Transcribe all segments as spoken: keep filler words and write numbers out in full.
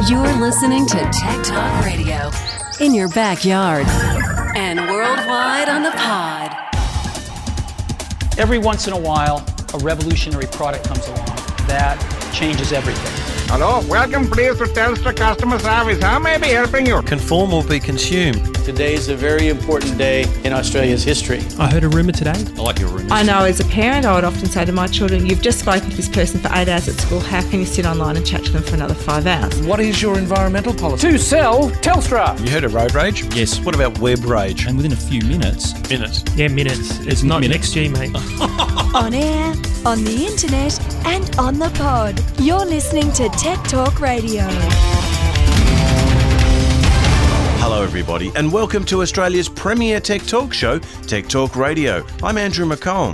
You're listening to Tech Talk Radio in your backyard and worldwide on the pod. Every once in a while, a revolutionary product comes along that changes everything. Hello, welcome please to Telstra customer service. How may I be helping you? Conform or be consumed. Today is a very important day in Australia's history. I heard a rumour today. I like your rumours. I know as a parent, I would often say to my children, you've just spoken to this person for eight hours at school. How can you sit online and chat to them for another five hours? What is your environmental policy? To sell Telstra. You heard of road rage? Yes. What about web rage? And within a few minutes... Minutes. Yeah, minutes. It's not minutes. X G, mate. On air, on the internet, and on the pod. You're listening to Tech Talk Radio. Hello everybody and welcome to Australia's premier tech talk show, Tech Talk Radio. I'm Andrew McComb.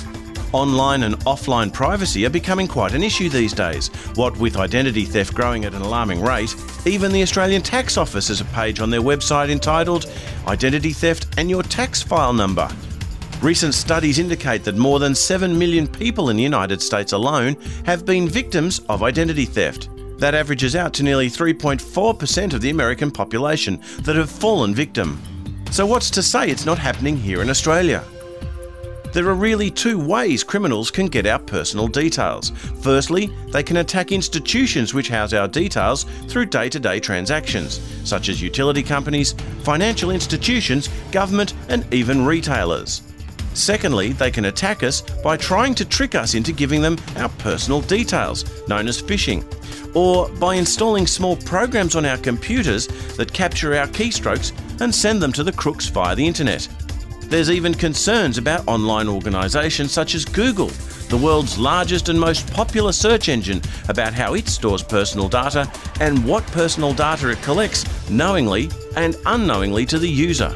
Online and offline privacy are becoming quite an issue these days. What with identity theft growing at an alarming rate, even the Australian Tax Office has a page on their website entitled Identity Theft and Your Tax File Number. Recent studies indicate that more than seven million people in the United States alone have been victims of identity theft. That averages out to nearly three point four percent of the American population that have fallen victim. So what's to say it's not happening here in Australia? There are really two ways criminals can get our personal details. Firstly, they can attack institutions which house our details through day-to-day transactions, such as utility companies, financial institutions, government, and even retailers. Secondly, they can attack us by trying to trick us into giving them our personal details, known as phishing, or by installing small programs on our computers that capture our keystrokes and send them to the crooks via the internet. There's even concerns about online organisations such as Google, the world's largest and most popular search engine, about how it stores personal data and what personal data it collects knowingly and unknowingly to the user.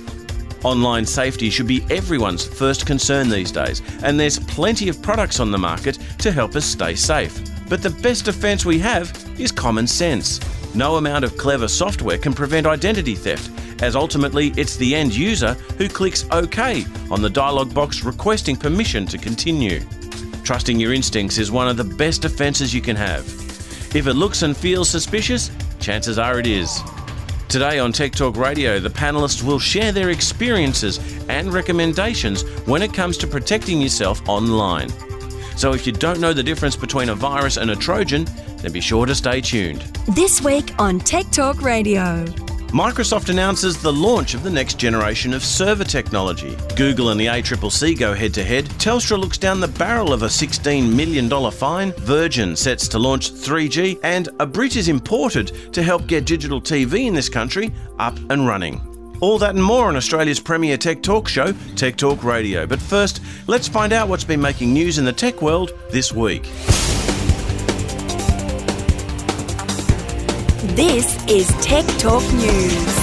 Online safety should be everyone's first concern these days, and there's plenty of products on the market to help us stay safe. But the best defence we have is common sense. No amount of clever software can prevent identity theft, as ultimately it's the end user who clicks OK on the dialog box requesting permission to continue. Trusting your instincts is one of the best defences you can have. If it looks and feels suspicious, chances are it is. Today on Tech Talk Radio, the panellists will share their experiences and recommendations when it comes to protecting yourself online. So if you don't know the difference between a virus and a Trojan, then be sure to stay tuned. This week on Tech Talk Radio. Microsoft announces the launch of the next generation of server technology. Google and the A C C C go head-to-head. Telstra looks down the barrel of a sixteen million dollars fine. Virgin sets to launch three G. And a Brit is imported to help get digital T V in this country up and running. All that and more on Australia's premier tech talk show, Tech Talk Radio. But first, let's find out what's been making news in the tech world this week. This is Tech Talk News.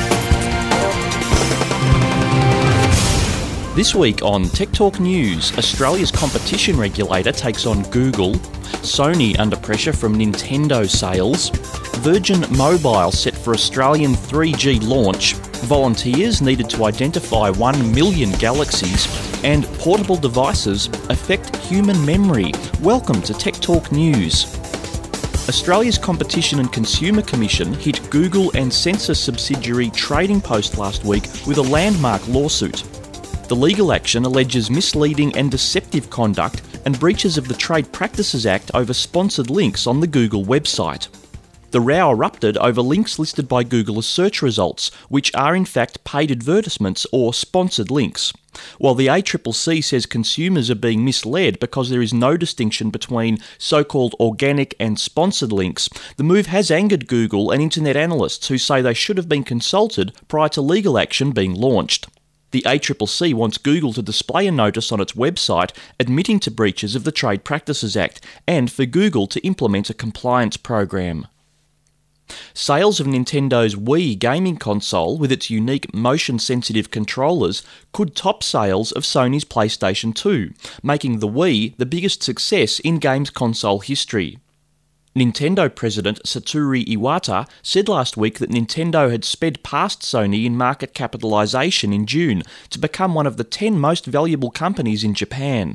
This week on Tech Talk News, Australia's competition regulator takes on Google, Sony under pressure from Nintendo sales, Virgin Mobile set for Australian three G launch, volunteers needed to identify one million galaxies, and portable devices affect human memory. Welcome to Tech Talk News. Australia's Competition and Consumer Commission hit Google and Sensor subsidiary Trading Post last week with a landmark lawsuit. The legal action alleges misleading and deceptive conduct and breaches of the Trade Practices Act over sponsored links on the Google website. The row erupted over links listed by Google as search results, which are in fact paid advertisements or sponsored links. While the A C C C says consumers are being misled because there is no distinction between so-called organic and sponsored links, the move has angered Google and internet analysts who say they should have been consulted prior to legal action being launched. The A C C C wants Google to display a notice on its website admitting to breaches of the Trade Practices Act and for Google to implement a compliance program. Sales of Nintendo's Wii gaming console with its unique motion-sensitive controllers could top sales of Sony's PlayStation two, making the Wii the biggest success in games console history. Nintendo president Satoru Iwata said last week that Nintendo had sped past Sony in market capitalisation in June to become one of the ten most valuable companies in Japan.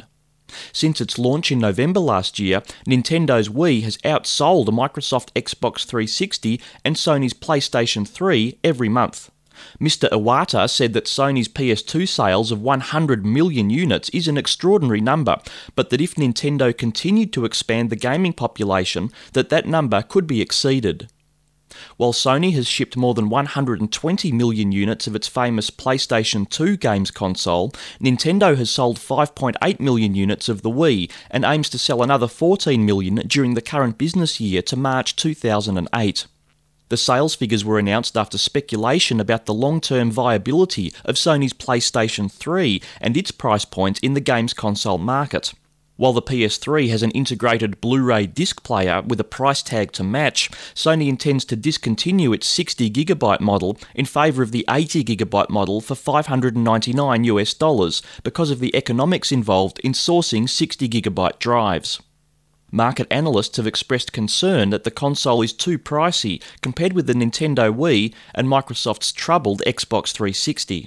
Since its launch in November last year, Nintendo's Wii has outsold a Microsoft Xbox three sixty and Sony's PlayStation three every month. Mister Iwata said that Sony's P S two sales of one hundred million units is an extraordinary number, but that if Nintendo continued to expand the gaming population, that that number could be exceeded. While Sony has shipped more than one hundred twenty million units of its famous PlayStation two games console, Nintendo has sold five point eight million units of the Wii and aims to sell another fourteen million during the current business year to March two thousand eight. The sales figures were announced after speculation about the long-term viability of Sony's PlayStation three and its price point in the games console market. While the P S three has an integrated Blu-ray disc player with a price tag to match, Sony intends to discontinue its sixty gigabyte model in favour of the eighty gigabyte model for five hundred ninety-nine US dollars because of the economics involved in sourcing sixty gigabyte drives. Market analysts have expressed concern that the console is too pricey compared with the Nintendo Wii and Microsoft's troubled Xbox three sixty.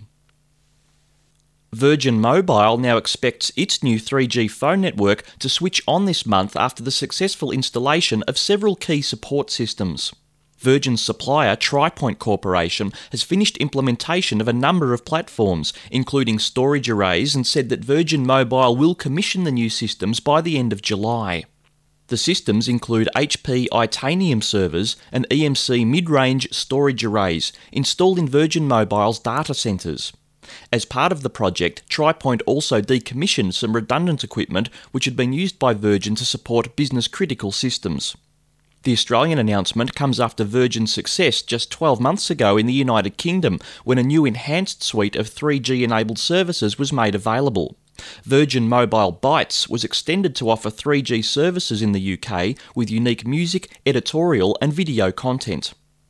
Virgin Mobile now expects its new three G phone network to switch on this month after the successful installation of several key support systems. Virgin's supplier, TriPoint Corporation, has finished implementation of a number of platforms, including storage arrays, and said that Virgin Mobile will commission the new systems by the end of July. The systems include H P Itanium servers and E M C mid-range storage arrays installed in Virgin Mobile's data centres. As part of the project, TriPoint also decommissioned some redundant equipment which had been used by Virgin to support business-critical systems. The Australian announcement comes after Virgin's success just twelve months ago in the United Kingdom, when a new enhanced suite of three G-enabled services was made available. Virgin Mobile Bytes was extended to offer three G services in the U K with unique music, editorial and video content.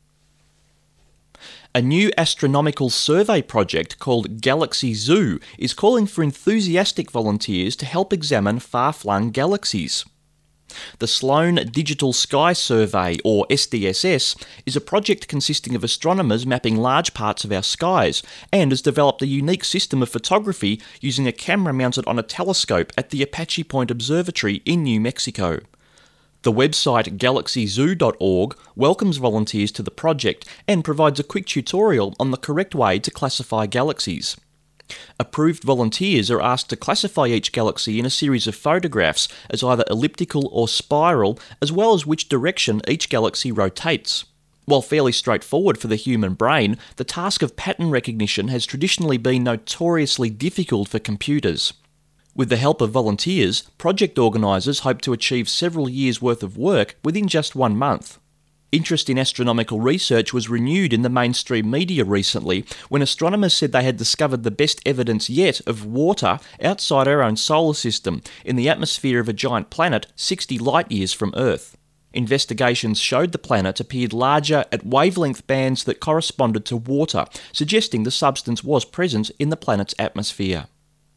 A new astronomical survey project called Galaxy Zoo is calling for enthusiastic volunteers to help examine far-flung galaxies. The Sloan Digital Sky Survey, or S D S S, is a project consisting of astronomers mapping large parts of our skies and has developed a unique system of photography using a camera mounted on a telescope at the Apache Point Observatory in New Mexico. The website galaxy zoo dot org welcomes volunteers to the project and provides a quick tutorial on the correct way to classify galaxies. Approved volunteers are asked to classify each galaxy in a series of photographs as either elliptical or spiral, as well as which direction each galaxy rotates. While fairly straightforward for the human brain, the task of pattern recognition has traditionally been notoriously difficult for computers. With the help of volunteers, project organisers hope to achieve several years' worth of work within just one month. Interest in astronomical research was renewed in the mainstream media recently when astronomers said they had discovered the best evidence yet of water outside our own solar system, in the atmosphere of a giant planet sixty light-years from Earth. Investigations showed the planet appeared larger at wavelength bands that corresponded to water, suggesting the substance was present in the planet's atmosphere.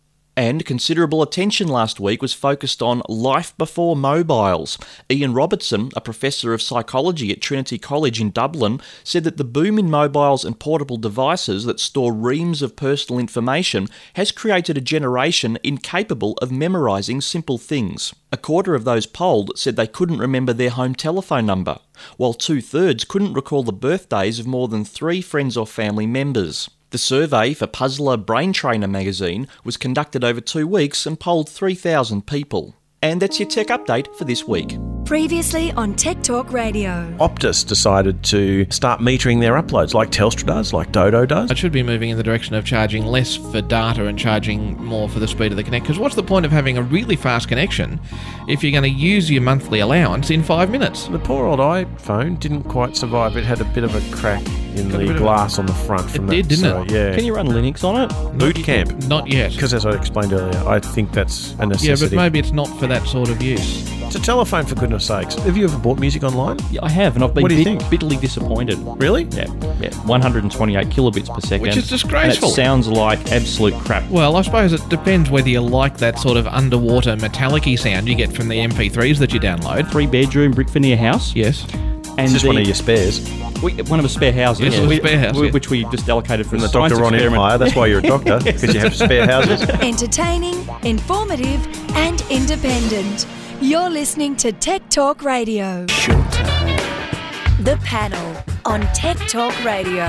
And considerable attention last week was focused on life before mobiles. Ian Robertson, a professor of psychology at Trinity College in Dublin, said that the boom in mobiles and portable devices that store reams of personal information has created a generation incapable of memorising simple things. A quarter of those polled said they couldn't remember their home telephone number, while two-thirds couldn't recall the birthdays of more than three friends or family members. The survey for Puzzler Brain Trainer magazine was conducted over two weeks and polled three thousand people. And that's your tech update for this week. Previously on Tech Talk Radio. Optus decided to start metering their uploads, like Telstra does, like Dodo does. It should be moving in the direction of charging less for data and charging more for the speed of the connect. Because what's the point of having a really fast connection if you're going to use your monthly allowance in five minutes? The poor old iPhone didn't quite survive. It had a bit of a crack in the glass on the front from it that. It did, didn't so, it? Yeah. Can you run Linux on it? Boot camp. Not yet. Because as I explained earlier, I think that's a necessity. Yeah, but maybe it's not for that sort of use. It's a telephone, for goodness sakes. Have you ever bought music online? Yeah, I have, and I've been what do you bit, think? bitterly disappointed. Really? Yeah, yeah. one hundred twenty-eight kilobits per second. Which is disgraceful. And it sounds like absolute crap. Well, I suppose it depends whether you like that sort of underwater metallic-y sound you get from the M P threes that you download. Three-bedroom brick veneer house. Yes. And It's just the- one of your spares. We, one of a spare houses, Yes, a we- spare house, we- yeah. which we just allocated for From the science Doctor Ron experiment. Empire. That's why you're a doctor, because you have spare houses. Entertaining, informative, and independent. You're listening to Tech Talk Radio. The Panel on Tech Talk Radio.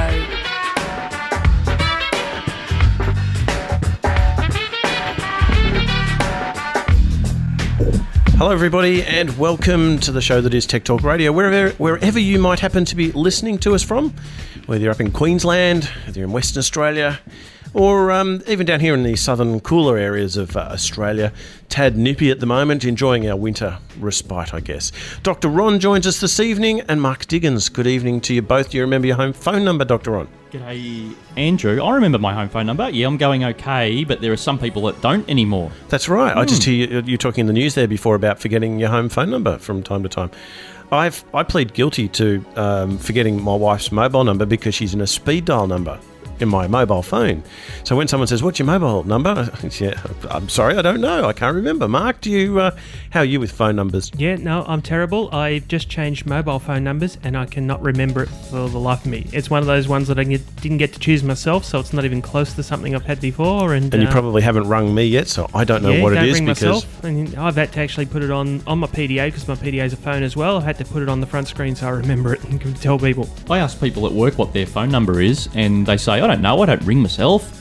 Hello, everybody, and welcome to the show that is Tech Talk Radio, wherever wherever you might happen to be listening to us from, whether you're up in Queensland, whether you're in Western Australia, or um, even down here in the southern, cooler areas of uh, Australia. Tad nippy at the moment, enjoying our winter respite, I guess. Doctor Ron joins us this evening, and Mark Diggins. Good evening to you both. Do you remember your home phone number, Doctor Ron? G'day, Andrew. I remember my home phone number. Yeah, I'm going okay, but there are some people that don't anymore. That's right. I just Hmm. hear you, you talking in the news there before about forgetting your home phone number from time to time. I've I plead guilty to um, forgetting my wife's mobile number because she's in a speed dial number in my mobile phone. So when someone says, "What's your mobile number?" yeah, I'm sorry, I don't know. I can't remember. Mark, do you? Uh, how are you with phone numbers? Yeah, no, I'm terrible. I've just changed mobile phone numbers and I cannot remember it for the life of me. It's one of those ones that I get, didn't get to choose myself, so it's not even close to something I've had before. And, And you uh, probably haven't rung me yet, so I don't know yeah, what don't it is ring because myself. And I've had to actually put it on, on my P D A because my P D A is a phone as well. I had to put it on the front screen so I remember it and can tell people. I ask people at work what their phone number is, and they say, I don't know, I don't ring myself.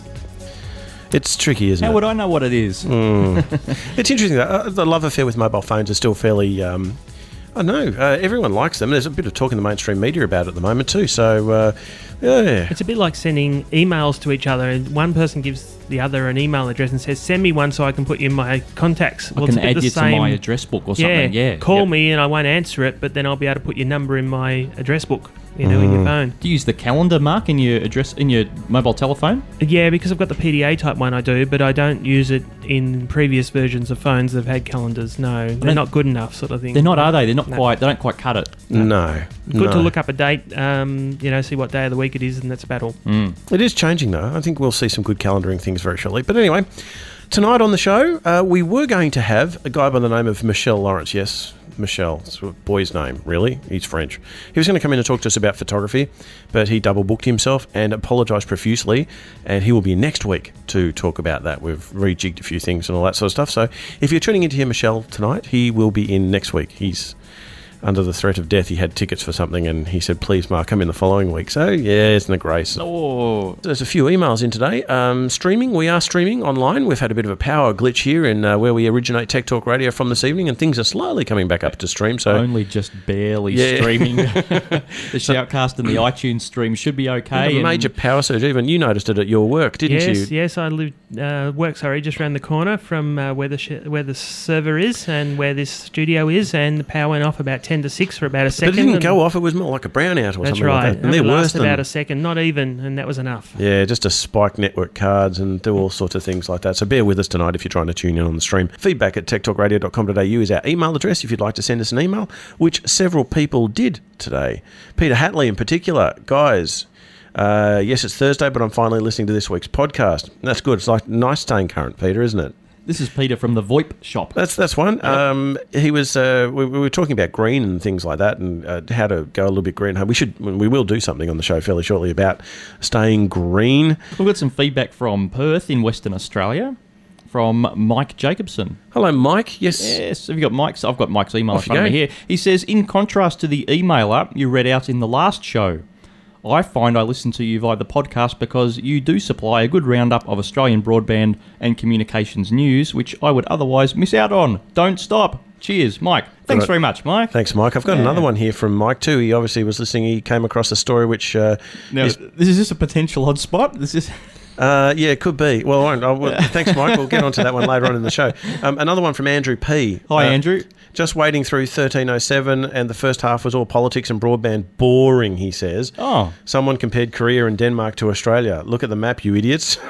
it's tricky, isn't How it? would I know what it is? Mm. It's interesting that uh, the love affair with mobile phones is still fairly. Um, I don't know. Uh, everyone likes them. There's a bit of talk in the mainstream media about it at the moment too. So, uh, yeah. It's a bit like sending emails to each other, and one person gives the other an email address and says, "Send me one so I can put you in my contacts." I it's can a bit add the you same. to my address book or something. Yeah. Call Yep. me and I won't answer it, but then I'll be able to put your number in my address book. You know, in your phone. Do you use the calendar, Mark, in your address in your mobile telephone? Yeah, because I've got the P D A type one I do, but I don't use it in previous versions of phones that have had calendars. No, they're don't- not good enough, sort of thing. They're not, are they? They're not No. quite. They don't quite cut it. No. Good no. to look up a date, um, you know, see what day of the week it is, and that's about all. Mm. It is changing though. I think we'll see some good calendaring things very shortly. But anyway, tonight on the show, uh, we were going to have a guy by the name of Michel Lawrence. Yes, Michel. It's a boy's name, really. He's French. He was going to come in and talk to us about photography, but he double booked himself and apologised profusely. And he will be next week to talk about that. We've rejigged a few things and all that sort of stuff. So if you're tuning into hear Michel tonight, he will be in next week. He's under the threat of death. He had tickets for something and he said, please, Mark, come in the following week. So, yeah, isn't it grace? Oh. There's a few emails in today. Um, streaming, we are streaming online. We've had a bit of a power glitch here in uh, where we originate Tech Talk Radio from this evening, and things are slowly coming back up to stream. So Only just barely Yeah. streaming. The Shoutcast and the iTunes stream should be okay. a and- major power surge. Even you noticed it at your work, didn't yes, you? yes, I live uh, work. Sorry, just around the corner from uh, where the sh- where the server is and where this studio is, and the power went off about ten to six for about a But second. it didn't and go off. It was more like a brownout or That's something right. like that. And it they're worse lasted than... about a second, not even, and that was enough. Yeah, just to spike network cards and do all sorts of things like that. So bear with us tonight if you're trying to tune in on the stream. Feedback at tech talk radio dot com dot a u is our email address if you'd like to send us an email, which several people did today. Peter Hatley in particular. Guys, uh, yes, it's Thursday, but I'm finally listening to this week's podcast. That's good. It's like nice staying current, Peter, isn't it? This is Peter from the VoIP shop. That's that's one. Um, he was. Uh, we, we were talking about green and things like that, and uh, how to go a little bit green. We should. We will do something on the show fairly shortly about staying green. We've got some feedback from Perth in Western Australia, from Mike Jacobson. Hello, Mike. Yes. Yes. Have you got Mike's? I've got Mike's email Off in front you of me go. here. He says, in contrast to the emailer you read out in the last show, I find I listen to you via the podcast because you do supply a good roundup of Australian broadband and communications news, which I would otherwise miss out on. Don't stop. Cheers, Mike. Thanks Right. very much, Mike. Thanks, Mike. I've got Yeah. another one here from Mike too. He obviously was listening. He came across a story which. Uh, Now, is, this is this a potential odd spot? This is. uh, yeah, it could be. Well, I won't. I will, thanks, Mike. We'll get onto that one later on in the show. Um, another one from Andrew P. Hi, Uh, Andrew. Just waiting through thirteen oh seven, and the first half was all politics and broadband. Boring, he says. Oh. Someone compared Korea and Denmark to Australia. Look at the map, you idiots.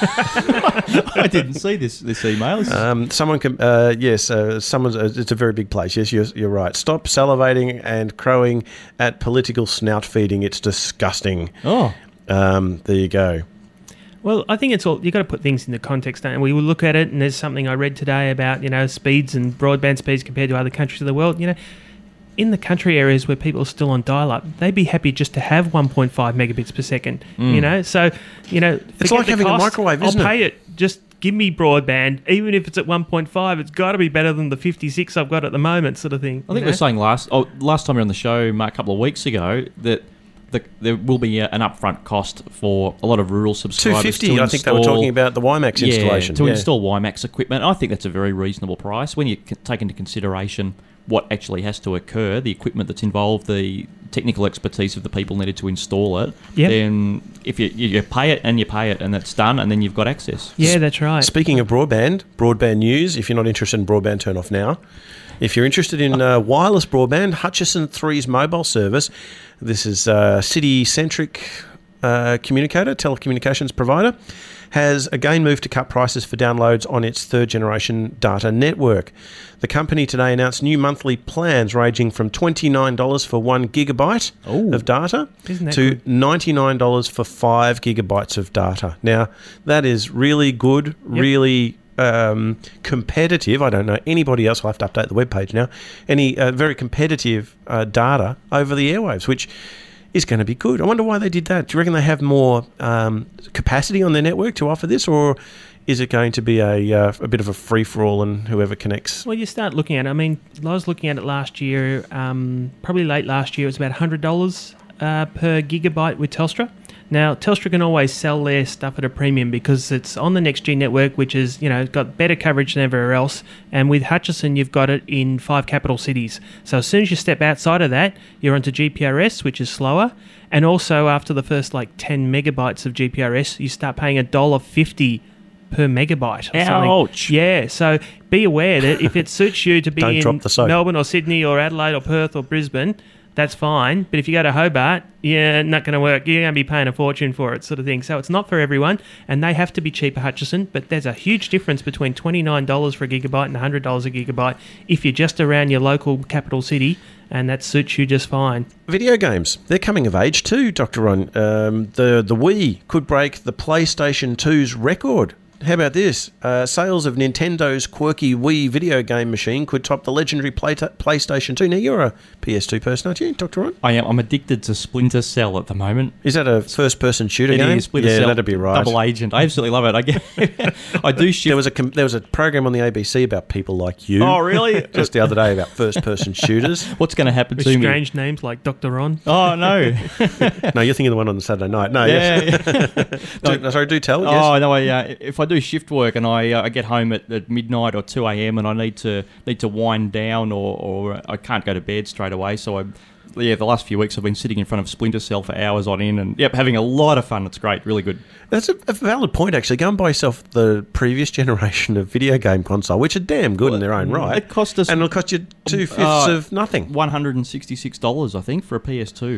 I didn't see this this email. This is- Um, someone, com- uh, yes, uh, someone's. Uh, it's a very big place. Yes, you're, you're right. Stop salivating and crowing at political snout feeding. It's disgusting. oh. Um, there you go. Well, I think it's all you got to put things into context, and we will look at it. And there's something I read today about you know speeds and broadband speeds compared to other countries of the world. You know, in the country areas where people are still on dial-up, they'd be happy just to have one point five megabits per second. Mm. You know, so you know, it's like having cost, a microwave, isn't I'll it? pay it. Just give me broadband, even if it's at one point five. It's got to be better than the fifty-six I've got at the moment, sort of thing. I think we were saying last oh, last time we were on the show, Mark, a couple of weeks ago, that the, there will be a, an upfront cost for a lot of rural subscribers. two fifty. I think they were talking about the WiMAX yeah, installation. to yeah. install WiMAX equipment. I think that's a very reasonable price when you c- take into consideration what actually has to occur, the equipment that's involved, the technical expertise of the people needed to install it. Yep. Then if you, you you pay it and you pay it and that's done, and then you've got access. Yeah, that's right. Speaking of broadband, broadband news. If you're not interested in broadband, turn off now. If you're interested in uh, wireless broadband, Hutchison three's mobile service. This is a city-centric uh, communicator, telecommunications provider, has again moved to cut prices for downloads on its third-generation data network. The company today announced new monthly plans ranging from twenty-nine dollars for one gigabyte Ooh. of data Isn't that to good? ninety-nine dollars for five gigabytes of data. Now, that is really good, Yep. really um, competitive. I don't know anybody else. I'll have to update the webpage now. Any uh, very competitive uh, data over the airwaves, which is going to be good. I wonder why they did that. Do you reckon they have more um, capacity on their network to offer this, or is it going to be a uh, a bit of a free-for-all and whoever connects? Well, you start looking at it. I mean, I was looking at it last year, um, probably late last year, it was about one hundred dollars uh, per gigabyte with Telstra. Now, Telstra can always sell their stuff at a premium because it's on the NextG network, which is, you know, got better coverage than everywhere else. And with Hutchison, you've got it in five capital cities. So as soon as you step outside of that, you're onto G P R S, which is slower. And also after the first like ten megabytes of G P R S, you start paying one dollar fifty per megabyte or something. Ouch. Yeah, so be aware that if it suits you to be Don't in drop the soap. Melbourne or Sydney or Adelaide or Perth or Brisbane, that's fine. But if you go to Hobart, yeah, not going to work. You're going to be paying a fortune for it, sort of thing. So it's not for everyone, and they have to be cheaper, Hutchison. But there's a huge difference between twenty-nine dollars for a gigabyte and one hundred dollars a gigabyte if you're just around your local capital city, and that suits you just fine. Video games, they're coming of age too, Doctor Ron. Um, the, the Wii could break the PlayStation two's record. How about this? Uh, sales of Nintendo's quirky Wii video game machine could top the legendary Play- PlayStation two. Now, you're a P S two person, aren't you, Doctor Ron? I am. I'm addicted to Splinter Cell at the moment. Is that a first-person shooter It game? is, Splinter yeah, Cell, that'd be right. Double Agent. I absolutely love it. I get. I do shift. There was a com- there was a program on the A B C about people like you. Oh, really? Just the other day about first-person shooters. What's going to happen With to me? strange names like Doctor Ron. Oh, no. No, you're thinking of the one on the Saturday night. No, Yeah, yes. do, no, sorry, do tell. Yes. Oh no! I, uh, if I do shift work and I uh, I get home at, at midnight or two a.m. and I need to need to wind down or, or I can't go to bed straight away, so I yeah the last few weeks I've been sitting in front of Splinter Cell for hours on end and yep having a lot of fun. It's great, really good. That's a, a valid point, actually. Go and buy yourself the previous generation of video game console, which are damn good in their own right. It cost us and it'll cost you two fifths uh, of nothing. one hundred and sixty six dollars, I think, for a P S two.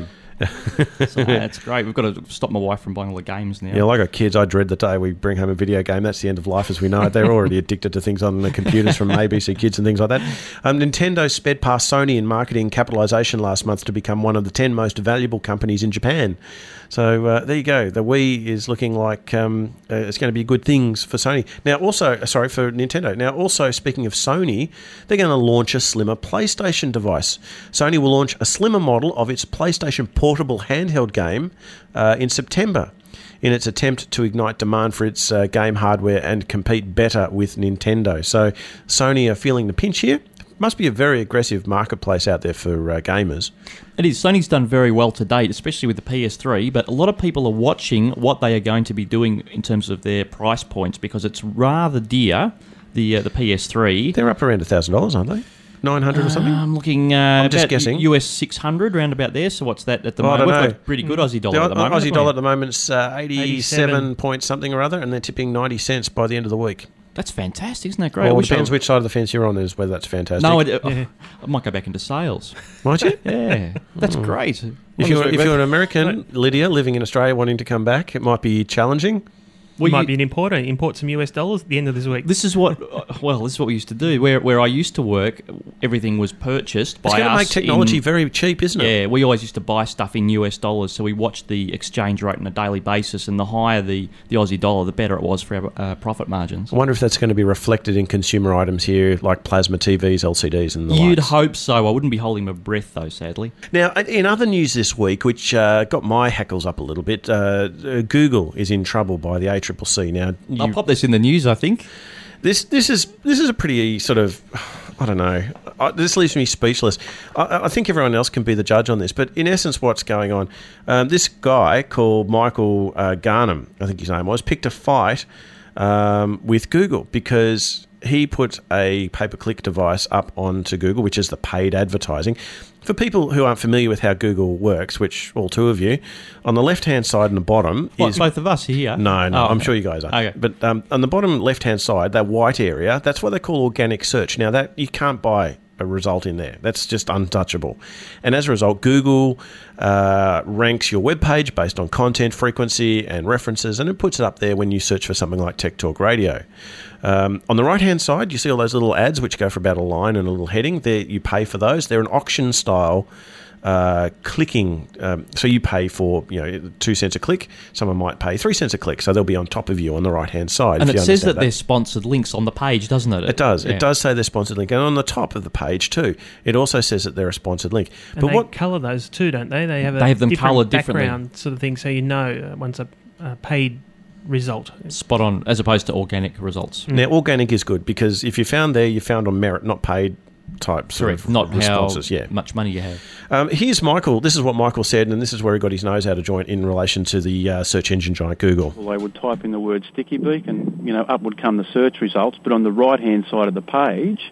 So that's great. We've got to stop my wife from buying all the games now. Yeah, like our kids, I dread the day we bring home a video game. That's the end of life as we know it. They're already addicted to things on the computers from A B C Kids and things like that. Um, Nintendo sped past Sony in marketing capitalisation last month to become one of the ten most valuable companies in Japan. So uh, there you go. The Wii is looking like um, uh, it's going to be good things for Sony. Now, also, sorry, for Nintendo. Now, also, speaking of Sony, they're going to launch a slimmer PlayStation device. Sony will launch a slimmer model of its PlayStation portable handheld game uh, in September in its attempt to ignite demand for its uh, game hardware and compete better with Nintendo. So Sony are feeling the pinch here. Must be a very aggressive marketplace out there for uh, gamers. It is. Sony's done very well to date, especially with the P S three, but a lot of people are watching what they are going to be doing in terms of their price points because it's rather dear, the uh, the P S three. They're up around one thousand dollars, aren't they? nine hundred dollars or something? Uh, I'm looking uh, I'm just about guessing. U S six hundred, round about there. So what's that at the Oh, I moment? don't We've know. got a pretty good Aussie dollar The at the moment. Aussie dollar at the moment's uh, eighty-seven, eighty-seven point something or other, and they're tipping ninety cents by the end of the week. That's fantastic, isn't that great? Well, I it wish depends I, which side of the fence you're on is whether that's fantastic. No, I, Yeah. I might go back into sales. Might you? Yeah, that's great. If you're, if you're an American, Lydia, living in Australia wanting to come back, it might be challenging. Well, might you, be an importer. Import some U S dollars at the end of this week. This is what, well, this is what we used to do. Where where I used to work, everything was purchased by us. It's going to make technology in, very cheap, isn't it? Yeah, we always used to buy stuff in U S dollars, so we watched the exchange rate on a daily basis, and the higher the, the Aussie dollar, the better it was for our uh, profit margins. I wonder if that's going to be reflected in consumer items here, like plasma T Vs, L C Ds and the You'd likes. hope so. I wouldn't be holding my breath, though, sadly. Now, in other news this week, which uh, got my hackles up a little bit, uh, Google is in trouble by the A C C C. Now, you, I'll pop this in the news, I think. This this is this is a pretty sort of, I don't know, I, this leaves me speechless. I, I think everyone else can be the judge on this, but in essence what's going on, um, this guy called Michael uh, Garnham, I think his name was, picked a fight um, with Google because he put a pay-per-click device up onto Google, which is the paid advertising. For people who aren't familiar with how Google works, which all two of you, on the left-hand side and the bottom what, is... both of us here? No, no, oh, I'm okay. sure you guys are. Okay. But um, on the bottom left-hand side, that white area, that's what they call organic search. Now, that you can't buy a result in there. That's just untouchable. And as a result, Google uh, ranks your web page based on content, frequency, and references, and it puts it up there when you search for something like Tech Talk Radio. Um, on the right-hand side, you see all those little ads which go for about a line and a little heading. There, you pay for those. They're an auction-style uh, clicking. Um, so you pay for, you know, two cents a click. Someone might pay three cents a click, so they'll be on top of you on the right-hand side. And if it you says that, that they're sponsored links on the page, doesn't it? It does. Yeah. It does say they're sponsored link. And on the top of the page, too, it also says that they're a sponsored link. And but they what colour those too, don't they? They have a they have them different coloured background differently. sort of thing, so you know uh, once a uh, paid result. Spot on, as opposed to organic results. Mm. Now, organic is good because if you found there, you found on merit, not paid type sort Correct. of Not responses. how yeah. much money you have. Um, here's Michael. This is what Michael said, and this is where he got his nose out of joint in relation to the uh, search engine giant Google. Well, they would type in the word sticky beak and, you know, up would come the search results, but on the right-hand side of the page,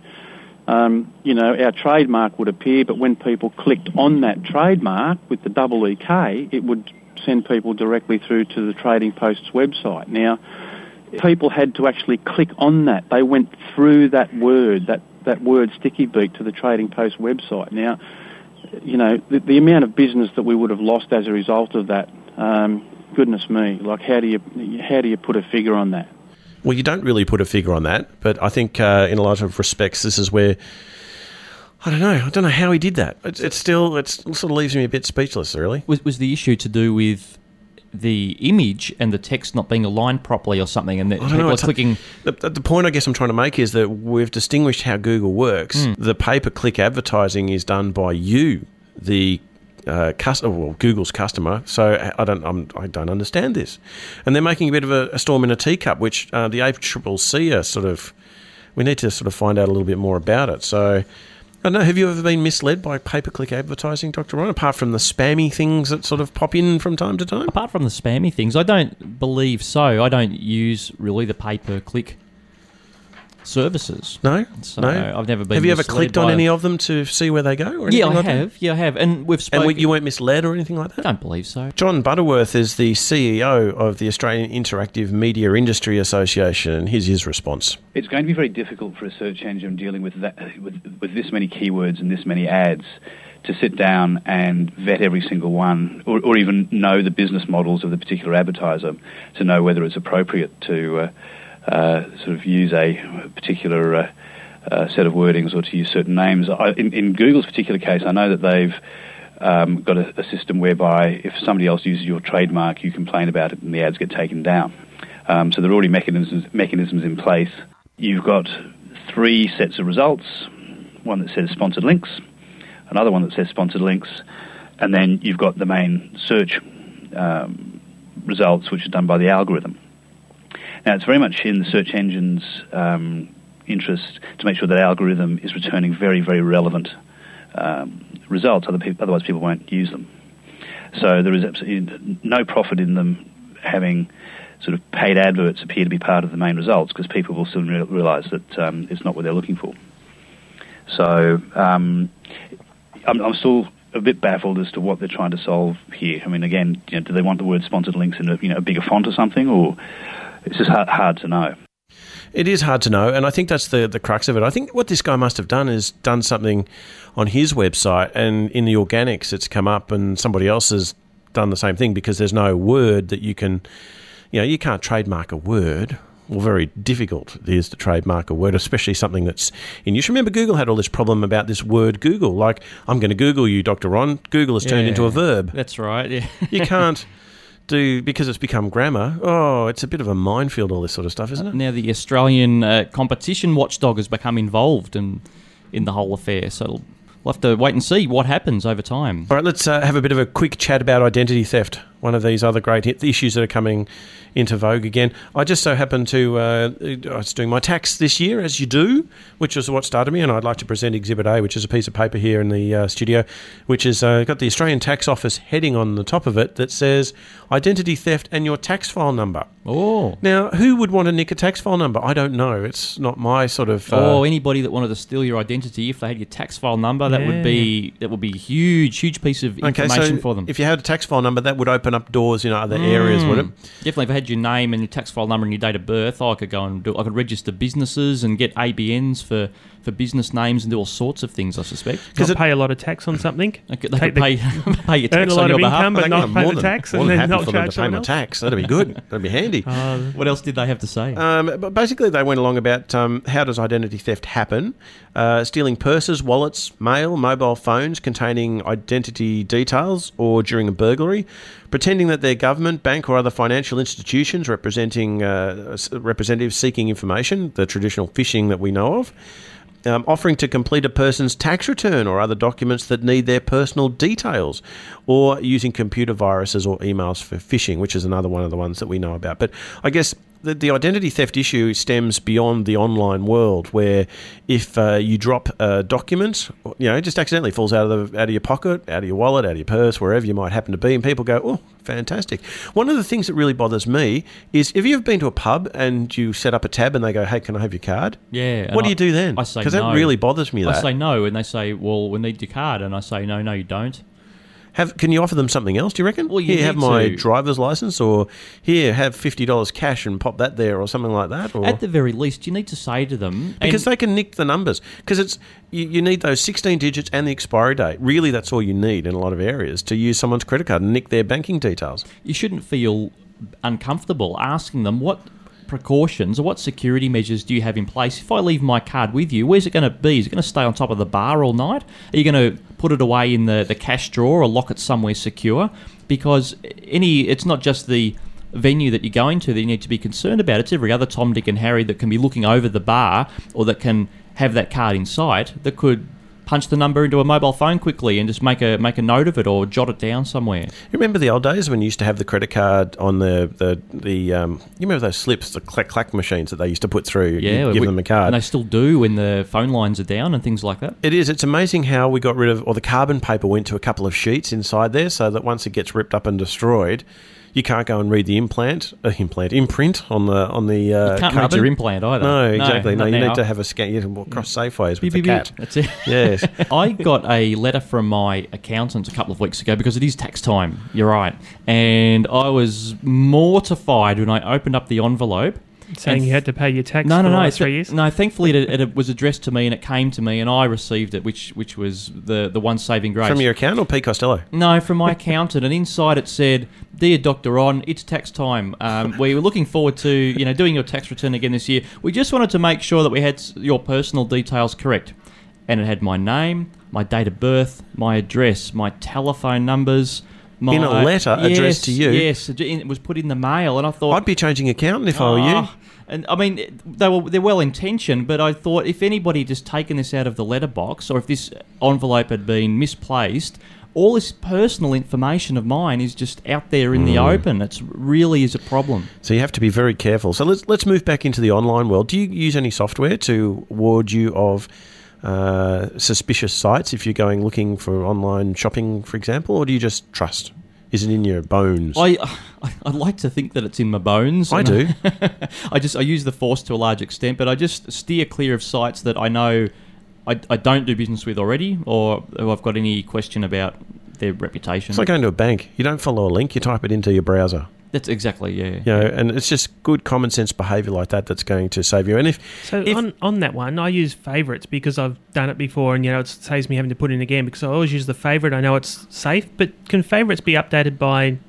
um, you know, our trademark would appear, but when people clicked on that trademark with the double E K, it would send people directly through to the Trading Post's website. Now, people had to actually click on that. They went through that word, that, that word sticky beak to the Trading Post website. Now, you know, the, the amount of business that we would have lost as a result of that, um, goodness me, like how do you how do you put a figure on that? Well, you don't really put a figure on that, but I think uh, in a lot of respects this is where, I don't know, I don't know how he did that. It's, it's still, it sort of leaves me a bit speechless, really. Was, was the issue to do with the image and the text not being aligned properly or something, and that people know, are clicking... The, the point I guess I'm trying to make is that we've distinguished how Google works. Mm. The pay-per-click advertising is done by you, the uh, customer, well, Google's customer. So I don't, I'm, I don't understand this, and they're making a bit of a, a storm in a teacup, which uh, the A C C C are sort of. We need to sort of find out a little bit more about it. So. I don't know, have you ever been misled by pay-per-click advertising, Doctor Ron, apart from the spammy things that sort of pop in from time to time? Apart from the spammy things, I don't believe so. I don't use really the pay-per-click services. No? So no? I've never been Have you ever misled clicked on by any of them to see where they go? Or yeah, I like have. That? Yeah, I have. And we've spoken... And you weren't misled or anything like that? I don't believe so. John Butterworth is the C E O of the Australian Interactive Media Industry Association, and here's his response. It's going to be very difficult for a search engine dealing with that, with, with this many keywords and this many ads to sit down and vet every single one, or, or even know the business models of the particular advertiser to know whether it's appropriate to uh, uh, sort of use a particular uh, uh, set of wordings or to use certain names. I, in, in Google's particular case, I know that they've um, got a, a system whereby if somebody else uses your trademark, you complain about it and the ads get taken down. Um, so there are already mechanisms, mechanisms in place. You've got three sets of results, one that says sponsored links, another one that says sponsored links, and then you've got the main search um, results, which are done by the algorithm. Now, it's very much in the search engine's um, interest to make sure that algorithm is returning very, very relevant um, results, other people, otherwise people won't use them. So there is absolutely no profit in them having sort of paid adverts appear to be part of the main results, because people will soon re- realise that um, it's not what they're looking for. So um, I'm, I'm still a bit baffled as to what they're trying to solve here. I mean, again, you know, do they want the word sponsored links in a, you know, a bigger font or something, or it's just hard, hard to know. It is hard to know, and I think that's the, the crux of it. I think what this guy must have done is done something on his website, and in the organics it's come up and somebody else has done the same thing, because there's no word that you can... you know, you can't trademark a word. Well, very difficult it is to trademark a word, especially something that's in use. Remember, Google had all this problem about this word Google. Like, I'm going to Google you, Doctor Ron. Google has Yeah, turned into a verb. That's right, yeah. You can't do, because it's become grammar, oh, it's a bit of a minefield, all this sort of stuff, isn't it? Now the Australian uh, competition watchdog has become involved in, in the whole affair, so it'll, we'll have to wait and see what happens over time. All right, let's uh, have a bit of a quick chat about identity theft, one of these other great hit, issues that are coming into vogue again. I just so happened to, uh, I was doing my tax this year, as you do, which is what started me, and I'd like to present Exhibit A, which is a piece of paper here in the uh, studio, which has uh, got the Australian Tax Office heading on the top of it that says identity theft and your tax file number. Oh. Now, who would want to nick a tax file number? I don't know. It's not my sort of... Uh, or anybody that wanted to steal your identity, if they had your tax file number, that Yeah. would be that would be a huge, huge piece of Okay, information so for them. if you had a tax file number, that would open up doors in other areas, Mm. would it? Definitely, if I had your name and your tax file number and your date of birth, I could go and do. I could register businesses and get A B Ns for, for business names and do all sorts of things. I suspect Because pay a lot of tax on something. They could, they Take could the- pay, pay your earn tax a lot on your of behalf. income, but They not can pay more the than- tax, more and than then happy not for them charge to pay my someone else. tax. That'd be good. That'd be handy. What else did they have to say? Um, but basically, they went along about um, how does identity theft happen? Uh, stealing purses, wallets, mail, mobile phones containing identity details, or during a burglary, pretending that they're government, bank, or other financial institutions representing uh, s- representatives seeking information, the traditional phishing that we know of. Um, offering to complete a person's tax return or other documents that need their personal details, or using computer viruses or emails for phishing, which is another one of the ones that we know about. But I guess the, the identity theft issue stems beyond the online world, where if uh, you drop a document, you know, it just accidentally falls out of the out of your pocket, out of your wallet, out of your purse, wherever you might happen to be, and people go, oh, fantastic. One of the things that really bothers me is if you've been to a pub and you set up a tab and they go, hey, can I have your card? Yeah. What do and you do then? I say Because no. that really bothers me, I that. say no, and they say, well, we need your card. And I say, no, no, you don't. Have, can you offer them something else, do you reckon? Well, you here, have need my to. driver's license, or here, have fifty dollars cash and pop that there, or something like that? Or At the very least, you need to say to them... because and- they can nick the numbers. Because it's you, you need those sixteen digits and the expiry date. Really, that's all you need in a lot of areas to use someone's credit card and nick their banking details. you shouldn't feel uncomfortable asking them what precautions or what security measures do you have in place. If I leave my card with you, where's it going to be? Is it going to stay on top of the bar all night? Are you going to put it away in the, the cash drawer or lock it somewhere secure? Because any, it's not just the venue that you're going to that you need to be concerned about. It's every other Tom, Dick and Harry that can be looking over the bar or that can have that card in sight that could punch the number into a mobile phone quickly and just make a make a note of it or jot it down somewhere. You remember the old days when you used to have the credit card on the the, the um, you remember those slips, the clack clack machines that they used to put through? Yeah, you give we- them a card. And they still do when the phone lines are down and things like that. It is. It's amazing how we got rid of, or the carbon paper went to a couple of sheets inside there, so that once it gets ripped up and destroyed, you can't go and read the implant, uh, implant, imprint on the on the. Uh, You can't read carbon. your implant either. No, No, exactly. No, not you now. need to have a scan. You can walk across Safeways with Beep, the beep, beep. cat. That's it. Yes. I got a letter from my accountant a couple of weeks ago because it is tax time. You're right. And I was mortified when I opened up the envelope. Saying and you had to pay your tax no, for no, the no, last three th- years? No, thankfully it, it was addressed to me and it came to me and I received it, which which was the, the one saving grace. From your account or P. Costello? No, from my accountant, and inside it said, "Dear Doctor Ron, it's tax time. Um, we were looking forward to you know doing your tax return again this year. We just wanted to make sure that we had s- your personal details correct." And it had my name, my date of birth, my address, my telephone numbers. My, In a letter yes, addressed to you? Yes, it it was put in the mail, and I thought I'd be changing accountant if I were you. "Oh." And I mean, they were they're well intentioned, but I thought if anybody had just taken this out of the letterbox, or if this envelope had been misplaced, all this personal information of mine is just out there in the Mm. open. It's really is a problem. So you have to be very careful. So let's let's move back into the online world. Do you use any software to ward you of uh, suspicious sites if you're going looking for online shopping, for example, or do you just trust? Is it in your bones? I, I I'd like to think that it's in my bones. I and do. I just I use the Force to a large extent, but I just steer clear of sites that I know I, I don't do business with already, or who I've got any question about their reputation. It's like going to a bank. You don't follow a link, you type it into your browser. That's exactly, yeah. You know, and it's just good common sense behaviour like that that's going to save you. And if So if, on, on that one, I use favourites because I've done it before, and you know it saves me having to put in again because I always use the favourite. I know it's safe, but can favourites be updated by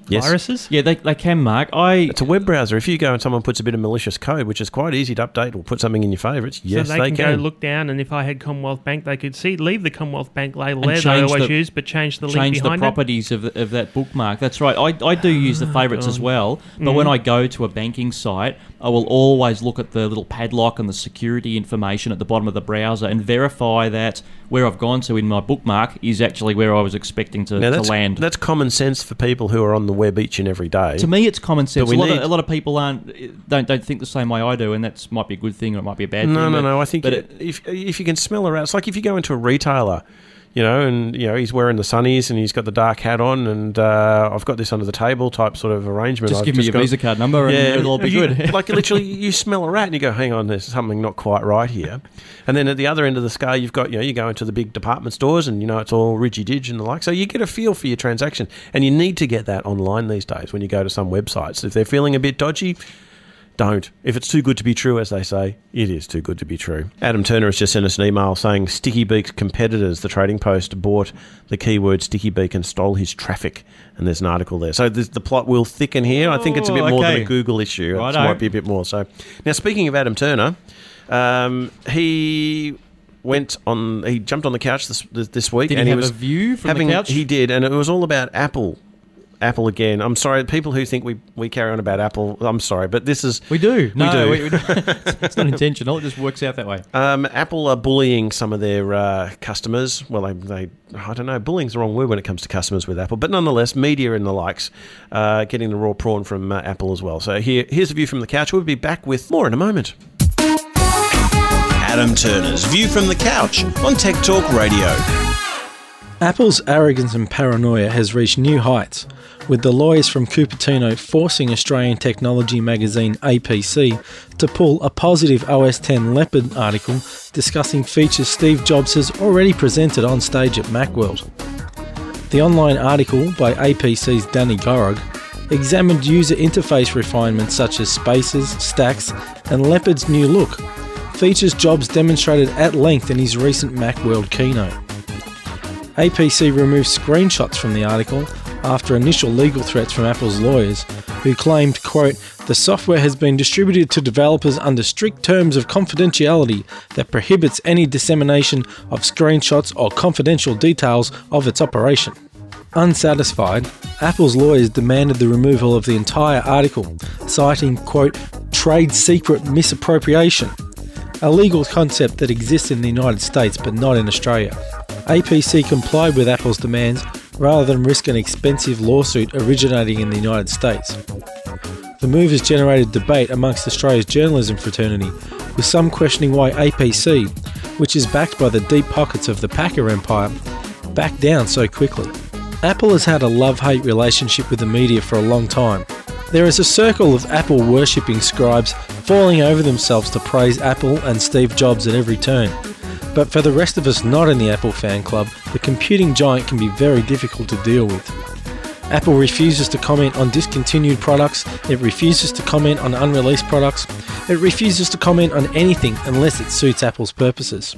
Yes. viruses. Yeah, they, they can, Mark. I It's a web browser. If you go and someone puts a bit of malicious code, which is quite easy to update, or put something in your favourites, yes, so they, they can, can. go look down, and if I had Commonwealth Bank, they could see leave the Commonwealth Bank label And there that I change always the- use, but change the link change the behind properties of, the, of that bookmark. That's right. I, I do use the favourites as God. well, but Mhm. when I go to a banking site, I will always look at the little padlock and the security information at the bottom of the browser and verify that where I've gone to in my bookmark is actually where I was expecting to, Now, to that's, land. that's common sense for people who are on the web each and every day. To me, it's common sense. But we A lot, need- of, a lot of people aren't don't don't think the same way I do, and that might be a good thing or it might be a bad No, thing. no, but- no. I think but it, if if you can smell around, it's like if you go into a retailer, you know, and you know he's wearing the sunnies and he's got the dark hat on, and uh, I've got this under the table type sort of arrangement. Just I've give me your got- Visa card number and it'll all be you- good. Like literally, you smell a rat and you go, "Hang on, there's something not quite right here." And then at the other end of the scale, you've got you know you go into the big department stores and you know it's all ridgy-dig and the like. So you get a feel for your transaction, and you need to get that online these days when you go to some websites. If they're feeling a bit dodgy, don't. If it's too good to be true, as they say, it is too good to be true. Adam Turner has just sent us an email saying Sticky Beak's competitors, the Trading Post, bought the keyword Sticky Beak and stole his traffic. And there's an article there. So this, the plot will thicken here. I think it's a bit Oh, more than okay. a Google issue. It Righto. might be a bit more. So now, speaking of Adam Turner, um, he went on. He jumped on the couch this this week. Did he and have he was a view from the having, couch? He did, and it was all about Apple. Apple again. I'm sorry, people who think we, we carry on about Apple. I'm sorry, but this is We do. We No, do. we- we do. It's not intentional. It just works out that way. Um, Apple are bullying some of their uh, customers. Well, they, they, I don't know, bullying's the wrong word when it comes to customers with Apple, but nonetheless, media and the likes, uh, getting the raw prawn from uh, Apple as well. So here, here's a view from the couch. We'll be back with more in a moment. Adam Turner's View from the Couch on Tech Talk Radio. Apple's arrogance and paranoia has reached new heights, with the lawyers from Cupertino forcing Australian technology magazine A P C to pull a positive O S X Leopard article discussing features Steve Jobs has already presented on stage at Macworld. The online article by A P C's Danny Gorog examined user interface refinements such as spaces, stacks, and Leopard's new look, features Jobs demonstrated at length in his recent Macworld keynote. A P C removed screenshots from the article after initial legal threats from Apple's lawyers, who claimed, quote, "The software has been distributed to developers under strict terms of confidentiality that prohibits any dissemination of screenshots or confidential details of its operation." Unsatisfied, Apple's lawyers demanded the removal of the entire article, citing, quote, "trade secret misappropriation," a legal concept that exists in the United States but not in Australia. A P C complied with Apple's demands rather than risk an expensive lawsuit originating in the United States. The move has generated debate amongst Australia's journalism fraternity, with some questioning why A P C, which is backed by the deep pockets of the Packer empire, backed down so quickly. Apple has had a love-hate relationship with the media for a long time. There is a circle of Apple worshipping scribes falling over themselves to praise Apple and Steve Jobs at every turn. But for the rest of us not in the Apple fan club, the computing giant can be very difficult to deal with. Apple refuses to comment on discontinued products, it refuses to comment on unreleased products, it refuses to comment on anything unless it suits Apple's purposes.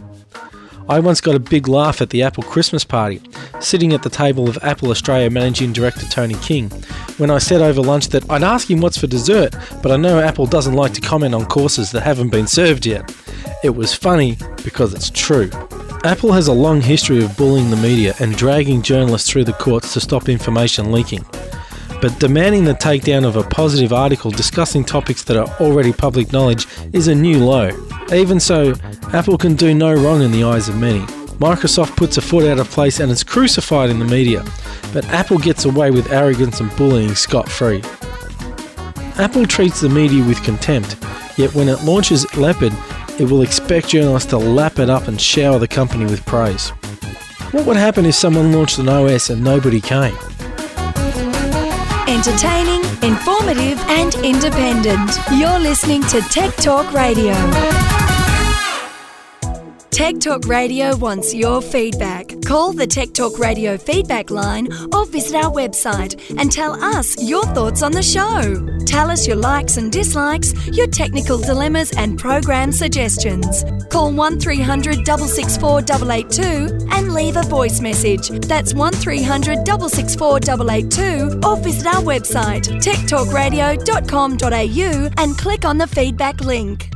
I once got a big laugh at the Apple Christmas party, sitting at the table of Apple Australia Managing Director Tony King, when I said over lunch that I'd ask him what's for dessert, but I know Apple doesn't like to comment on courses that haven't been served yet. It was funny because it's true. Apple has a long history of bullying the media and dragging journalists through the courts to stop information leaking. But demanding the takedown of a positive article discussing topics that are already public knowledge is a new low. Even so, Apple can do no wrong in the eyes of many. Microsoft puts a foot out of place and is crucified in the media, but Apple gets away with arrogance and bullying scot-free. Apple treats the media with contempt, yet when it launches Leopard, it will expect journalists to lap it up and shower the company with praise. What would happen if someone launched an O S and nobody came? Entertaining, informative and independent. You're listening to Tech Talk Radio. Tech Talk Radio wants your feedback. Call the Tech Talk Radio feedback line or visit our website and tell us your thoughts on the show. Tell us your likes and dislikes, your technical dilemmas and program suggestions. Call one three hundred six six four eight eight two and leave a voice message. That's one three hundred six six four eight eight two or visit our website tech talk radio dot com dot a u and click on the feedback link.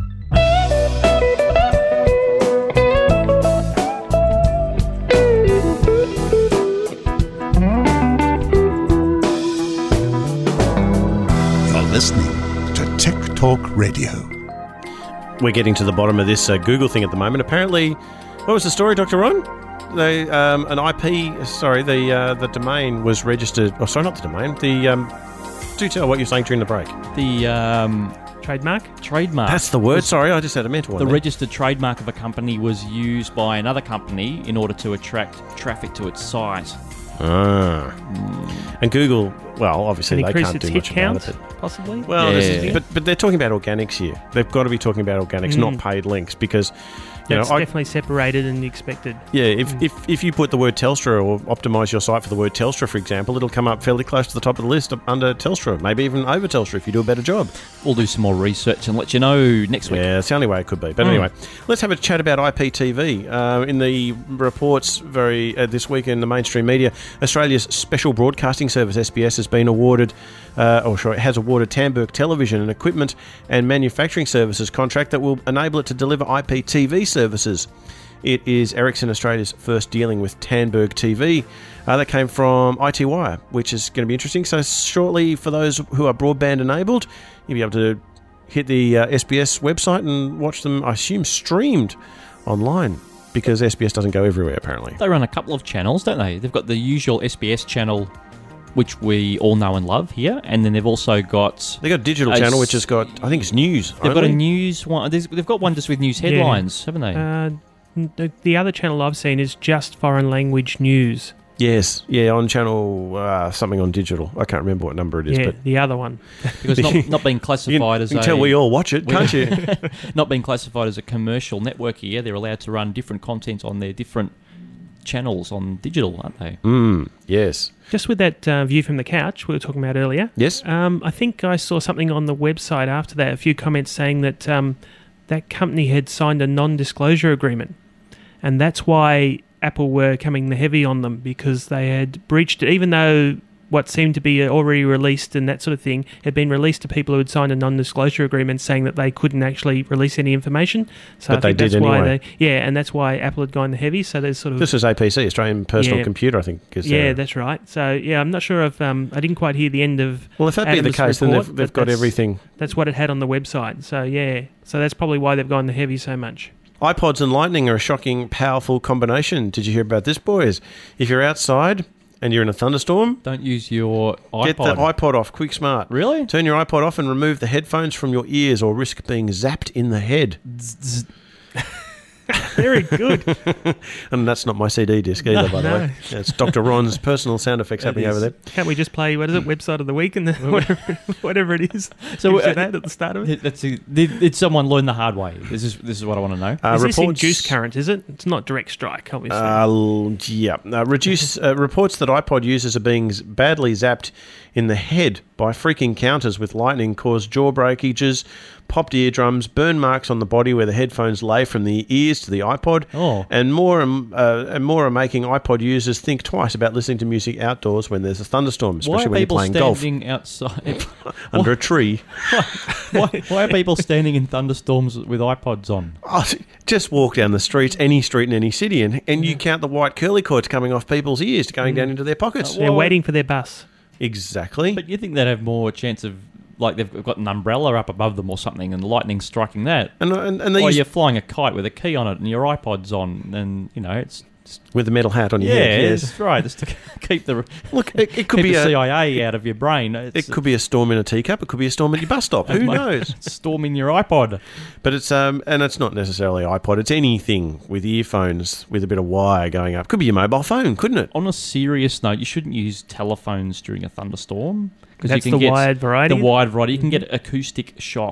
Listening to Tech Talk Radio. We're getting to the bottom of this uh, Google thing at the moment. Apparently, what was the story, Doctor Ron? They, um, an I P, sorry, the uh, the domain was registered. Oh, sorry, not the domain. The um, do tell what you're saying during the break. The um, trademark. Trademark. That's the word. Sorry, I just had a mental one. The there. registered trademark of a company was used by another company in order to attract traffic to its site. Ah. Mm. And Google, well, obviously Can they can't its do hit much count, about it. Possibly. Well, Yeah. this is, but but they're talking about organics here. They've got to be talking about organics, Mm. not paid links, because you That's know, I, definitely separated and expected. yeah, if, if if you put the word Telstra or optimise your site for the word Telstra, for example, it'll come up fairly close to the top of the list under Telstra, maybe even over Telstra if you do a better job. We'll do some more research and let you know next week. Yeah, it's the only way it could be. But Mm. anyway, let's have a chat about I P T V. Uh, in the reports very uh, this week in the mainstream media, Australia's Special Broadcasting Service, S B S, has been awarded, uh, or sorry, has awarded Tandberg Television an equipment and manufacturing services contract that will enable it to deliver I P T V services. It is Ericsson Australia's first dealing with Tandberg T V. Uh, that came from I T Wire, which is going to be interesting. So shortly, for those who are broadband enabled, you'll be able to hit the uh, S B S website and watch them, I assume, streamed online, because S B S doesn't go everywhere, apparently. They run a couple of channels, don't they? They've got the usual S B S channel, which we all know and love here, and then they've also got... They've got a digital a channel, s- which has got, I think it's news. They've got a only. news one. there's- They've got one just with news headlines, haven't they? Uh, the, the other channel I've seen is just foreign language news. Yes, yeah, on channel uh, something on digital. I can't remember what number it is, Yeah, but the other one. Because not, not being classified you can, as you can a... tell we all watch it, we- can't you? Not being classified as a commercial network here, they're allowed to run different content on their different channels on digital, aren't they? Mm, yes. Just with that uh, view from the couch we were talking about earlier. Yes. Um, I think I saw something on the website after that, a few comments saying that um, that company had signed a non-disclosure agreement. And that's why Apple were coming the heavy on them, because they had breached it, even though what seemed to be already released and that sort of thing had been released to people who had signed a non-disclosure agreement saying that they couldn't actually release any information. So But I they think did that's why anyway. they, yeah, and that's why Apple had gone the heavy. So there's sort of This was A P C, Australian Personal Yeah. Computer, I think. Is yeah, their- that's right. So yeah, I'm not sure if um, I didn't quite hear the end of. Well, if that be the Adam's case, then report, they've, they've but got that's- everything. That's what it had on the website. So yeah, so that's probably why they've gone the heavy so much. iPods and Lightning are a shocking, powerful combination. Did you hear about this, boys? If you're outside and you're in a thunderstorm, Don't use your iPod. get the iPod off, quick smart. Really? Turn your iPod off and remove the headphones from your ears, or risk being zapped in the head. Very good. And that's not my C D disc either, No, by the no. way. Yeah, it's Doctor Ron's personal sound effects happening over there. Can't we just play, what is it, website of the week and the, whatever, whatever it is? So, Gives you uh, that at the start of it. That's a, did, did someone learn the hard way? This is this is what I want to know. Uh, is this in reports- Goose Current, is it? It's not Direct Strike, obviously. Uh, l- yeah. Uh, reduce, uh, reports that iPod users are being z- badly zapped in the head by freak encounters with lightning cause jaw breakages, popped eardrums, burn marks on the body where the headphones lay from the ears to the iPod, Oh. and more um, uh, and more are making iPod users think twice about listening to music outdoors when there's a thunderstorm, Why especially are when you're people playing golf standing outside under a tree. why, why are people standing in thunderstorms with iPods on? Oh, just walk down the streets, any street in any city, and, and you count the white curly cords coming off people's ears going down into their pockets. They're waiting for their bus. Exactly. But you think they'd have more chance of, like, they've got an umbrella up above them or something, and lightning striking that. And and, and Or these you're flying a kite with a key on it, and your iPod's on, and you know it's. with the metal hat on your Yeah, head. Yes. that's right. Just to keep the Look, it, it could keep be the a C I A out of your brain. It's, it could be a storm in a teacup. It could be a storm at your bus stop. Who like knows? storming your iPod. But it's um, and it's not necessarily iPod. It's anything with earphones with a bit of wire going up. Could be your mobile phone, couldn't it? On a serious note, you shouldn't use telephones during a thunderstorm. 'cause That's you can the get wired variety? The wired variety. You can get acoustic shock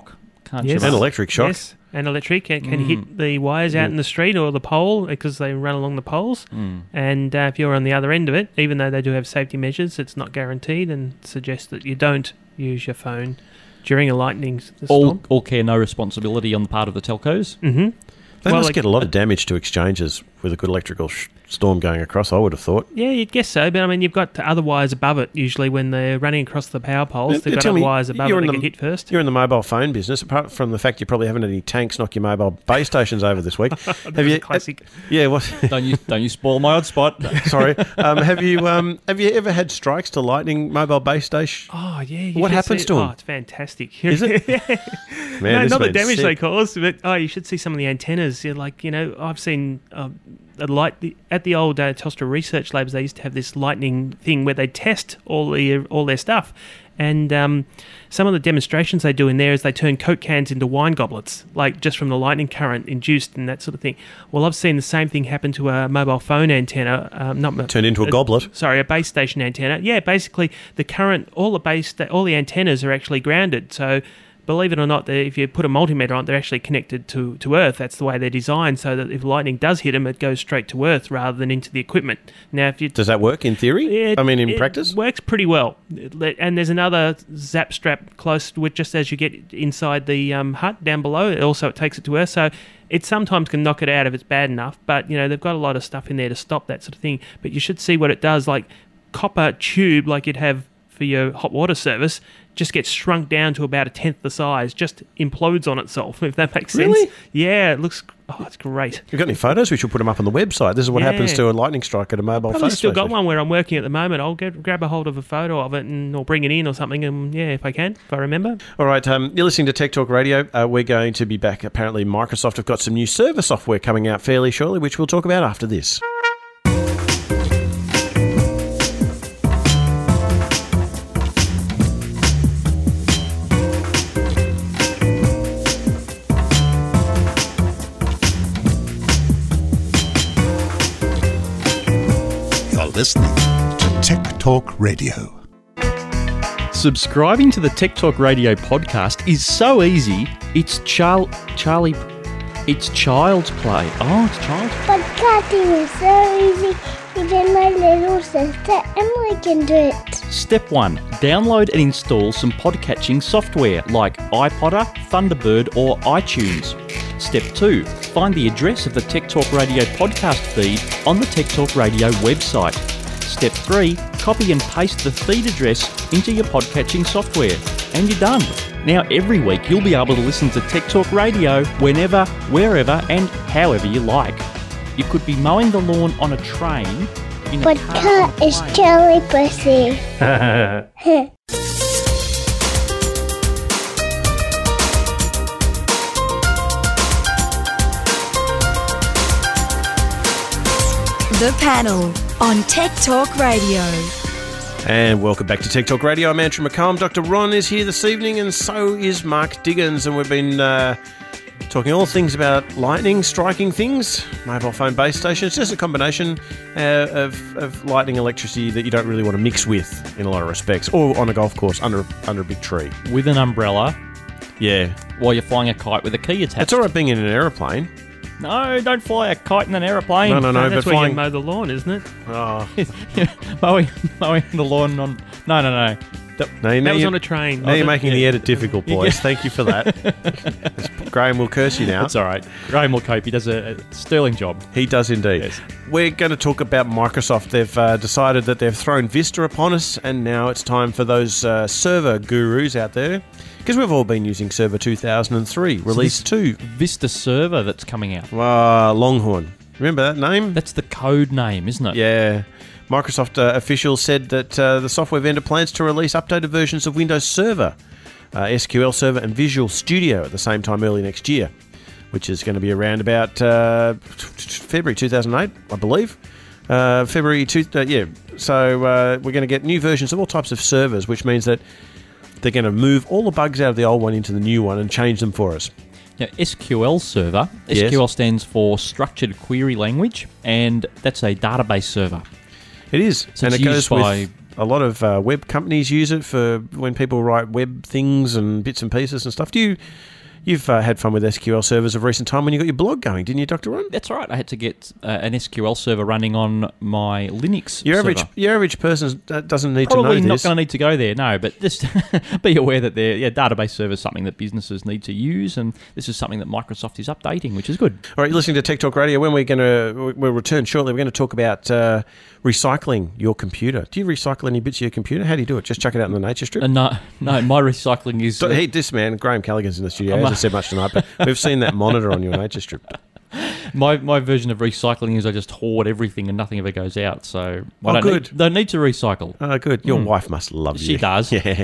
can't Yes. you? And electric shock. Yes, and electric can, can Mm. hit the wires out in the street or the pole because they run along the poles. Mm. And uh, if you're on the other end of it, even though they do have safety measures, it's not guaranteed and suggests that you don't use your phone during a lightning s- All, storm. all care, no responsibility on the part of the telcos. Mm-hmm. They Well, must like- get a lot of damage to exchanges with a good electrical sh- storm going across, I would have thought. Yeah, you'd guess so, but I mean, you've got other wires above it usually when they're running across the power poles. Now, They've got tell other me, wires above it you're that in get the- hit first. You're in the mobile phone business, apart from the fact you probably haven't had any tanks knock your mobile base stations over this week. have was you? a classic. Yeah, what? don't you don't you spoil my odd spot. Sorry. Um, have you um, have you ever had strikes to lightning mobile base station? Oh, yeah. you What should happens see- to 'em? Oh, it's fantastic. Is it? Man, no, this not the man's damage sick. they cause, but oh, you should see some of the antennas. You're like, you know, I've seen uh, a light the, at the old uh, Telstra research labs. They used to have this lightning thing where they test all the all their stuff, and um, some of the demonstrations they do in there is they turn Coke cans into wine goblets, like just from the lightning current induced and that sort of thing. Well, I've seen the same thing happen to a mobile phone antenna. Um, not mo- Turned into a goblet? Sorry, a base station antenna. Yeah, basically the current, all the base, sta- all the antennas are actually grounded. So, believe it or not, they- if you put a multimeter on, they're actually connected to, to Earth. That's the way they're designed, so that if lightning does hit them, it goes straight to Earth rather than into the equipment. Now, if you Does that work in theory? it, I mean, in it practice? works pretty well. It let- And there's another zap strap close to it, just as you get inside the um, hut down below. It also, it takes it to Earth. So it sometimes can knock it out if it's bad enough. But you know, they've got a lot of stuff in there to stop that sort of thing. But you should see what it does. Like copper tube, like you'd have for your hot water service, just gets shrunk down to about a tenth the size. Just implodes on itself. If that makes sense. Really? Yeah, it looks. Oh, it's great. You've got any photos? We should put them up on the website. This is what Yeah. happens to a lightning strike at a mobile Probably phone still got station. one where I'm working at the moment. I'll get, grab a hold of a photo of it and or bring it in or something. And yeah, if I can, if I remember. All right, um, you're listening to Tech Talk Radio. Uh, we're going to be back. Apparently, Microsoft have got some new server software coming out fairly shortly, which we'll talk about after this. You're listening to Tech Talk Radio. Subscribing to the Tech Talk Radio podcast is so easy. It's Char- Charlie. It's child's play. Oh, it's child's play. Podcasting is so easy. Even my little sister Emily can do it. Step one. Download and install some podcatching software like iPodder, Thunderbird or iTunes. Step two. Find the address of the Tech Talk Radio podcast feed on the Tech Talk Radio website. Step three. Copy and paste the feed address into your podcatching software. And you're done. Now every week you'll be able to listen to Tech Talk Radio whenever, wherever and however you like. You could be mowing the lawn on a train. In a car on a Podcast is plane. Charlie Pussy. The Panel on Tech Talk Radio. And welcome back to Tech Talk Radio. I'm Andrew McCallum. Doctor Ron is here this evening, and so is Mark Diggins. And we've been uh, talking all things about lightning striking things, mobile phone base stations. Just a combination uh, of, of lightning electricity that you don't really want to mix with in a lot of respects, or on a golf course under under a big tree. With an umbrella. Yeah. While you're flying a kite with a key attached. It's all right being in an aeroplane. No, don't fly a kite in an aeroplane. No, no, no. That's but where flying. you mow the lawn, isn't it? Oh. mowing, mowing the lawn on... No, no, no. No, you- That was you- on a train. Now Oh, you're that- making the yeah. edit difficult, boys. Thank you for that. Graham will curse you now. That's all right. Graham will cope. He does a, a sterling job. He does indeed. Yes. We're going to talk about Microsoft. They've uh, decided that they've thrown Vista upon us, and now it's time for those uh, server gurus out there, because we've all been using Server two thousand three, Release two. Vista Server that's coming out. Uh, Longhorn. Remember that name? That's the code name, isn't it? Yeah. Microsoft uh, officials said that uh, the software vendor plans to release updated versions of Windows Server, uh, S Q L Server and Visual Studio at the same time early next year, which is going to be around about uh, February two thousand eight, I believe. Uh, February two, uh, yeah. So uh, we're going to get new versions of all types of servers, which means that they're going to move all the bugs out of the old one into the new one and change them for us. Now, S Q L Server. Yes. S Q L stands for Structured Query Language, and that's a database server. It is, So and it's it goes used by- with a lot of uh, web companies use it for when people write web things and bits and pieces and stuff. Do you You've uh, had fun with S Q L servers of recent time when you got your blog going, didn't you, Doctor Ron? That's right. I had to get uh, an S Q L server running on my Linux Your server. average, your average person uh, doesn't need Probably to know not this. going to need to go there, no, but just be aware that their yeah, database server is something that businesses need to use, and this is something that Microsoft is updating, which is good. All right, you're listening to Tech Talk Radio. When we're going to we'll return shortly, we're going to talk about uh, recycling your computer. Do you recycle any bits of your computer? How do you do it? Just chuck it out in the nature strip? Uh, no, no, my recycling is... So, hey, this man, Graham Callaghan's in the studio. He I'm hasn't said much tonight, but we've seen that monitor on your nature strip. My my version of recycling is I just hoard everything and nothing ever goes out, so I Oh, don't, good. Need, don't need to recycle. Oh, good. Your Mm. wife must love you. She does. Yeah.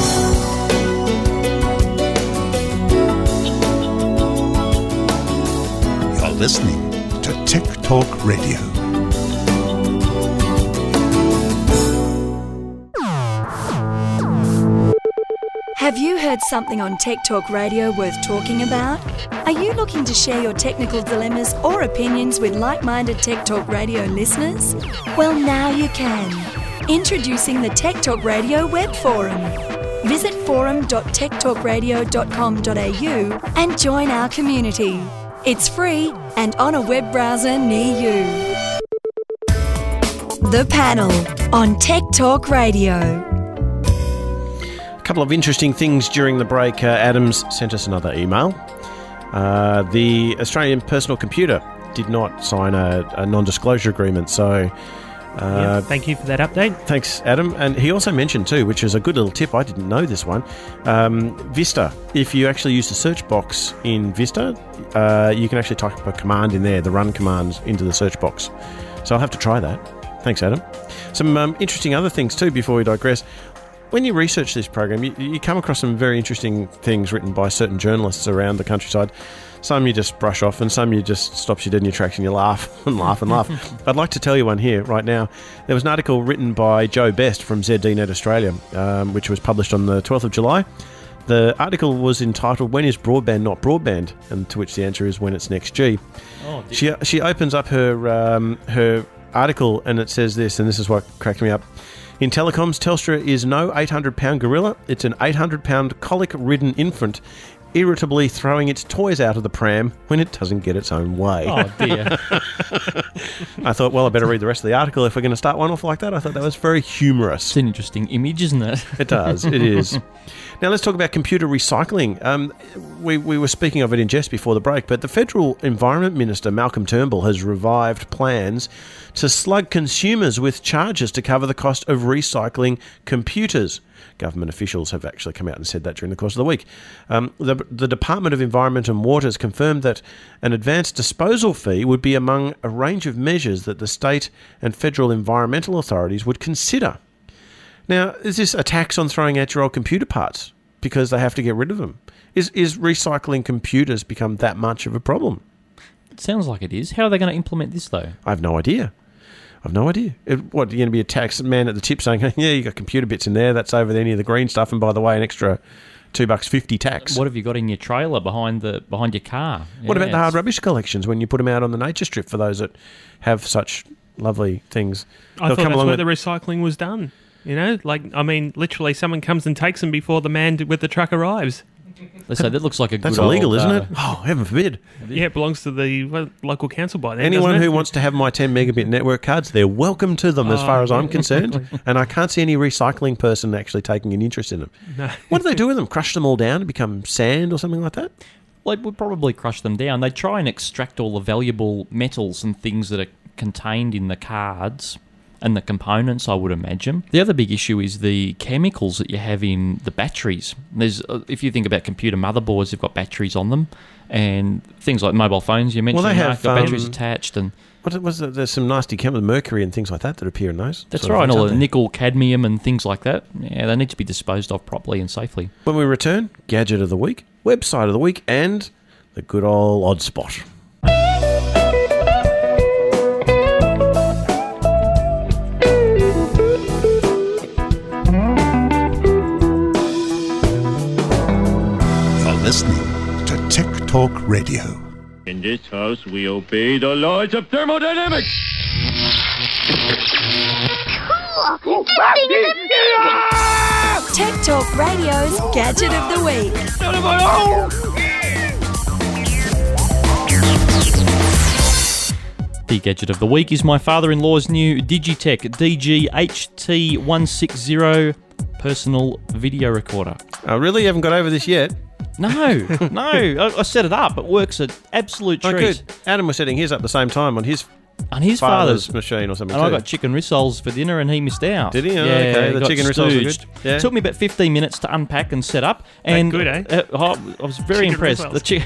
You're listening to Tech Talk Radio. Have you heard something on Tech Talk Radio worth talking about? Are you looking to share your technical dilemmas or opinions with like-minded Tech Talk Radio listeners? Well, now you can. Introducing the Tech Talk Radio web forum. Visit forum dot tech talk radio dot com dot a u and join our community. It's free and on a web browser near you. The Panel on Tech Talk Radio. A couple of interesting things during the break. Uh, Adams sent us another email. Uh, the Australian Personal Computer did not sign a, a non-disclosure agreement, so... Uh, Yeah, thank you for that update. Thanks, Adam. And he also mentioned too, which is a good little tip, I didn't know this one, um, Vista. If you actually use the search box in Vista, uh, you can actually type a command in there, the run command into the search box. So I'll have to try that. Thanks, Adam. Some um, interesting other things too before we digress. When you research this program, you, you come across some very interesting things written by certain journalists around the countryside. Some you just brush off, and some you just stops you dead in your tracks and you laugh and laugh and laugh. I'd like to tell you one here right now. There was an article written by Joe Best from Z D Net Australia, um, which was published on the twelfth of July. The article was entitled, "When is broadband not broadband?" and to which the answer is, when it's next G. Oh, she she opens up her um, her article and it says this, and this is what cracked me up. In telecoms, Telstra is no eight hundred pound gorilla. It's an eight hundred pound colic-ridden infant, irritably throwing its toys out of the pram when it doesn't get its own way. Oh, dear. I thought, well, I better read the rest of the article if we're going to start one off like that. I thought that was very humorous. It's an interesting image, isn't it? It does. It is. Now, let's talk about computer recycling. Um, we, we were speaking of it in jest before the break, but the Federal Environment Minister, Malcolm Turnbull, has revived plans to slug consumers with charges to cover the cost of recycling computers. Government officials have actually come out and said that during the course of the week. Um, the, the Department of Environment and Water has confirmed that an advanced disposal fee would be among a range of measures that the state and federal environmental authorities would consider. Now, is this a tax on throwing out your old computer parts because they have to get rid of them? Is is recycling computers become that much of a problem? It sounds like it is. How are they going to implement this, though? I have no idea. I've no idea. It, what, you're going to be a tax man at the tip saying, yeah, you got computer bits in there, that's over there near the green stuff, and by the way, an extra two bucks fifty tax. What have you got in your trailer behind the behind your car? What Yeah, about the hard it's- rubbish collections when you put them out on the nature strip for those that have such lovely things? I They'll thought come that's along where with- the recycling was done. You know, like, I mean, literally someone comes and takes them before the man with the truck arrives. Let's say that looks like a That's good illegal, old, isn't uh, it? Oh, heaven forbid. Yeah, it belongs to the well, local council by then. Anyone doesn't it? who wants to have my ten megabit network cards, they're welcome to them as Oh, far as I'm yeah. concerned. And I can't see any recycling person actually taking an interest in them. No. What do they do with them? Crush them all down to become sand or something like that? Well, it would probably crush them down. They try and extract all the valuable metals and things that are contained in the cards and the components, I would imagine. The other big issue is the chemicals that you have in the batteries. There's, uh, if you think about computer motherboards, they've got batteries on them, and things like mobile phones. You mentioned Well, they Mark, have, got batteries um, attached, and What was it? There's some nasty chemicals, mercury and things like that that appear in those. that's sort of right. things, All aren't the they? nickel, cadmium, and things like that. Yeah, they need to be disposed of properly and safely. When we return, Gadget of the Week, Website of the Week, and the good old Odd Spot. You're listening to Tech Talk Radio. In this house, we obey the laws of thermodynamics. Tech Talk Radio's Gadget of the Week. The gadget of the week is my father-in-law's new Digitech D G H T one sixty personal video recorder. Oh, really? You haven't got over this yet? No, no. I, I set it up. It works an absolute treat. Oh, good. Adam was setting his up the same time on his on his father's, father's machine or something. And too. I got chicken rissoles for dinner, and he missed out. Did he? Oh, yeah, okay. The got chicken rissoles were good. stooged. Yeah. Took me about fifteen minutes to unpack and set up. And good, eh? Uh, oh, I was very Chicken impressed. rissoles. The chicken.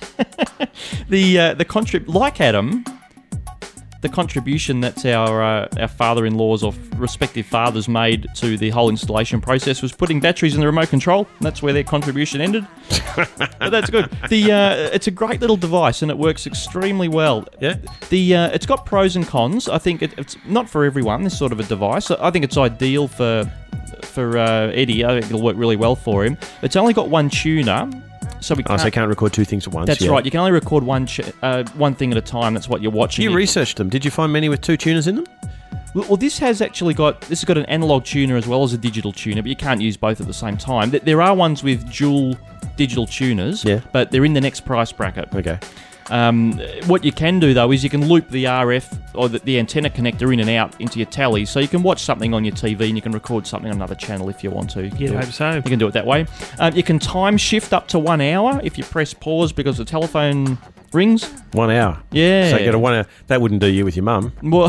the uh, the contrib like Adam, the contribution that our uh, our father-in-laws or respective fathers made to the whole installation process was putting batteries in the remote control. That's where their contribution ended. But that's good. The uh, it's a great little device and it works extremely well. Yeah. The uh, it's got pros and cons. I think it, it's not for everyone. This sort of a device. I think it's ideal for for uh, Eddie. I think it'll work really well for him. It's only got one tuner. So we can't, oh, so you can't record two things at once. That's yeah. right. You can only record one ch- uh, one thing at a time. That's what you're watching. You researched them. Did you find many with two tuners in them? Well, well, this has actually got this has got an analog tuner as well as a digital tuner, but you can't use both at the same time. Th- There are ones with dual digital tuners, Yeah. but they're in the next price bracket. Okay. Um, what you can do though is you can loop the R F or the, the antenna connector in and out into your tally, so you can watch something on your T V and you can record something on another channel if you want to. You'd Do it. hope so. You can do it that way. Um, you can time shift up to one hour if you press pause because the telephone rings. One hour. Yeah. So you get a one hour. That wouldn't do you with your mum. Well,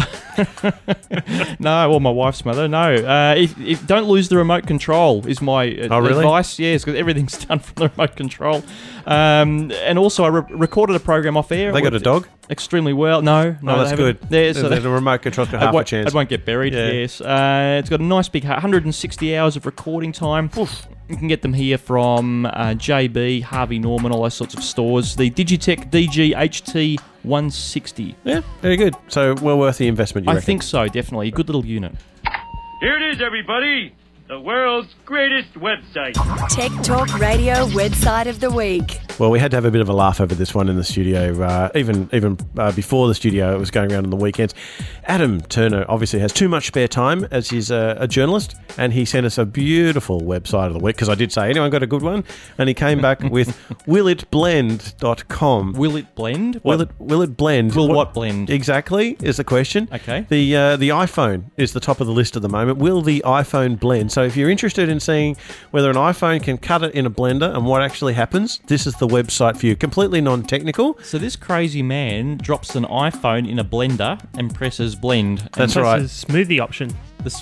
no, or my wife's mother. No, uh, if, if don't lose the remote control is my uh, Oh, really? advice. Yes, because everything's done from the remote control. Um, and also, I re- recorded a program off air. They got a dog? Extremely well. No, no, Oh, they that's haven't. good. Yeah, so The- they- the remote control's got it half a won't- chance. It won't get buried. Yeah. Yes, uh, it's got a nice big one hundred sixty hours of recording time. You can get them here from uh, J B, Harvey Norman, all those sorts of stores. The Digitech D G H T one sixty. Yeah, very good. So well worth the investment, you I reckon? think so, definitely. Good little unit. Here it is, everybody. The world's greatest website. Tech Talk Radio website of the week. Well, we had to have a bit of a laugh over this one in the studio. Uh, even even uh, before the studio, it was going around on the weekends. Adam Turner obviously has too much spare time as he's a, a journalist, and he sent us a beautiful website of the week because I did say, anyone got a good one? And he came back with will it blend dot com. Will it blend? Will What- it will it blend? Will what blend? Exactly is the question. Okay. The uh, the iPhone is the top of the list at the moment. Will the iPhone blend? So if you're interested in seeing whether an iPhone can cut it in a blender and what actually happens, this is the website for you. Completely non-technical. So this crazy man drops an iPhone in a blender and presses blend. And That's right. That's a smoothie option. This,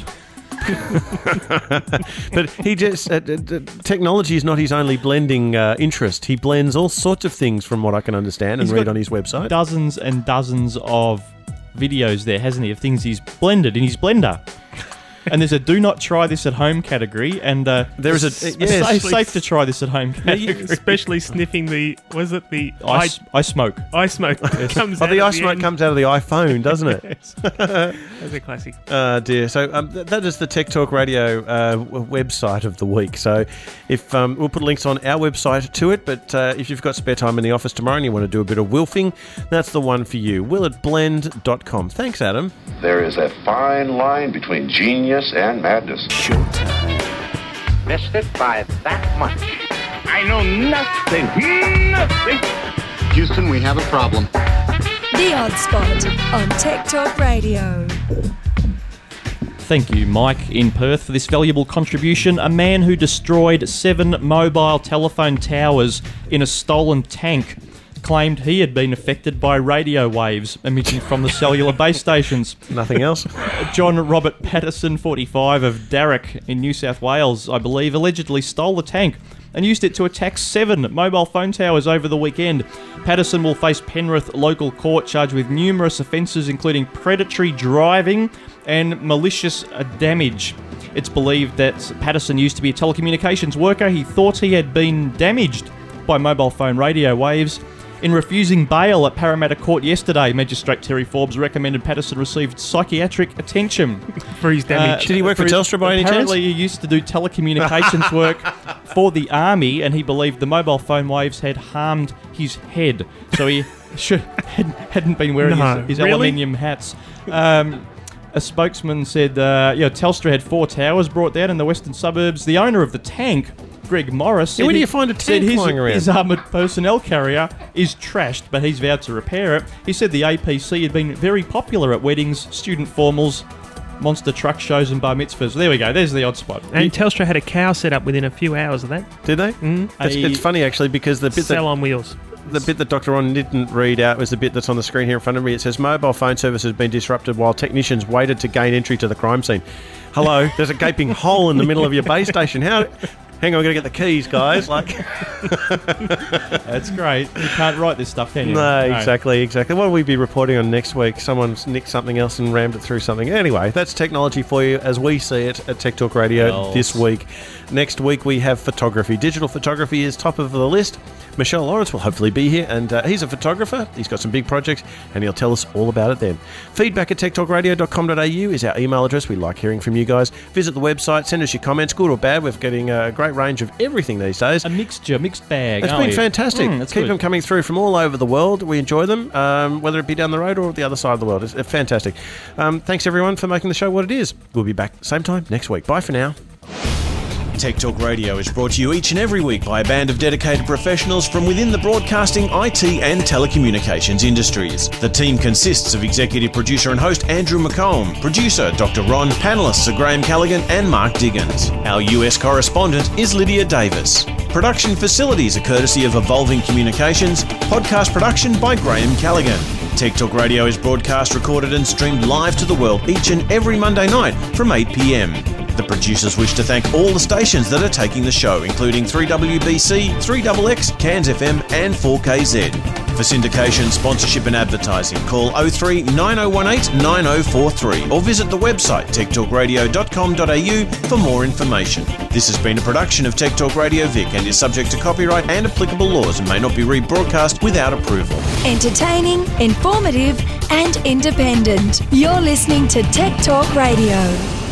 But he just uh, d- d- technology is not his only blending uh, interest. He blends all sorts of things, from what I can understand and He's read got on his website. dozens and dozens of videos there, hasn't he, of things he's blended in his blender. And there's a do not try this at home category, and uh, There is a- s- yes. safe, safe to try this at home category. Especially sniffing the, was it the I, s- I smoke. eye smoke comes Oh, out the at ice smoke end. comes out of the iPhone, doesn't it? Yes. That's a classic. Uh, dear. So um, th- that is the Tech Talk Radio uh, w- website of the week. So if um, we'll put links on our website to it, but uh, if you've got spare time in the office tomorrow and you want to do a bit of wilfing, that's the one for you. will it blend dot com. Thanks, Adam. There is a fine line between genius and madness. Showtime. Missed it by that much. I know nothing. Nothing. Houston, we have a problem. The Odd Spot on Tech Talk Radio. Thank you, Mike, in Perth, for this valuable contribution. A man who destroyed seven mobile telephone towers in a stolen tank claimed he had been affected by radio waves emitting from the cellular base stations. Nothing else? John Robert Patterson, forty-five, of Darrock in New South Wales, I believe, allegedly stole the tank and used it to attack seven mobile phone towers over the weekend. Patterson will face Penrith local court charged with numerous offences, including predatory driving and malicious damage. It's believed that Patterson used to be a telecommunications worker. He thought he had been damaged by mobile phone radio waves. In refusing bail at Parramatta Court yesterday, Magistrate Terry Forbes recommended Patterson received psychiatric attention for his damage. Did he work for his- Telstra by any chance? Apparently he used to do telecommunications work for the army, and he believed the mobile phone waves had harmed his head. So he should, hadn't, hadn't been wearing No, his, his really? aluminium hats. Um, a spokesman said, uh, yeah, Telstra had four towers brought down in the western suburbs. The owner of the tank Greg Morris. Yeah, where said do he- you find a said tank his, flying around? His armoured personnel carrier is trashed, but he's vowed to repair it. He said the A P C had been very popular at weddings, student formals, monster truck shows and bar mitzvahs. There we go. There's the odd spot. And Telstra had a cow set up within a few hours of that. Did they? Mm. It's, it's funny actually because the bit Cell that, on wheels. The bit that Doctor Ron didn't read out was the bit that's on the screen here in front of me. It says mobile phone service has been disrupted while technicians waited to gain entry to the crime scene. Hello, there's a gaping hole in the middle of your base station. How? Hang on, I'm going to get the keys, guys. Like, That's great. You can't write this stuff, can you? No, exactly, exactly. What will we be reporting on next week? Someone's nicked something else and rammed it through something. Anyway, that's technology for you as we see it at Tech Talk Radio Hells. this week. Next week we have photography. Digital photography is top of the list. Michelle Lawrence will hopefully be here, and uh, he's a photographer. He's got some big projects, and he'll tell us all about it then. Feedback at tech talk radio dot com dot a u is our email address. We like hearing from you guys. Visit the website, send us your comments, good or bad. We're getting a great range of everything these days. A mixture, mixed bag. It's aren't been we? fantastic. Mm, that's Keep good. them coming through from all over the world. We enjoy them, um, whether it be down the road or the other side of the world. It's uh, fantastic. Um, thanks, everyone, for making the show what it is. We'll be back same time next week. Bye for now. Tech Talk Radio is brought to you each and every week by a band of dedicated professionals from within the broadcasting, I T and telecommunications industries. The team consists of executive producer and host Andrew McComb, producer Doctor Ron, panellists are Graham Callaghan and Mark Diggins. Our U S correspondent is Lydia Davis. Production facilities are courtesy of Evolving Communications. Podcast production by Graham Callaghan. Tech Talk Radio is broadcast, recorded and streamed live to the world each and every Monday night from eight p m. The producers wish to thank all the stations that are taking the show, including three W B C, three X X, Cairns F M and four K Z. For syndication, sponsorship and advertising, call oh three nine oh one eight nine oh four three or visit the website tech talk radio dot com dot a u for more information. This has been a production of Tech Talk Radio Vic and is subject to copyright and applicable laws and may not be rebroadcast without approval. Entertaining, informative, and independent. You're listening to Tech Talk Radio.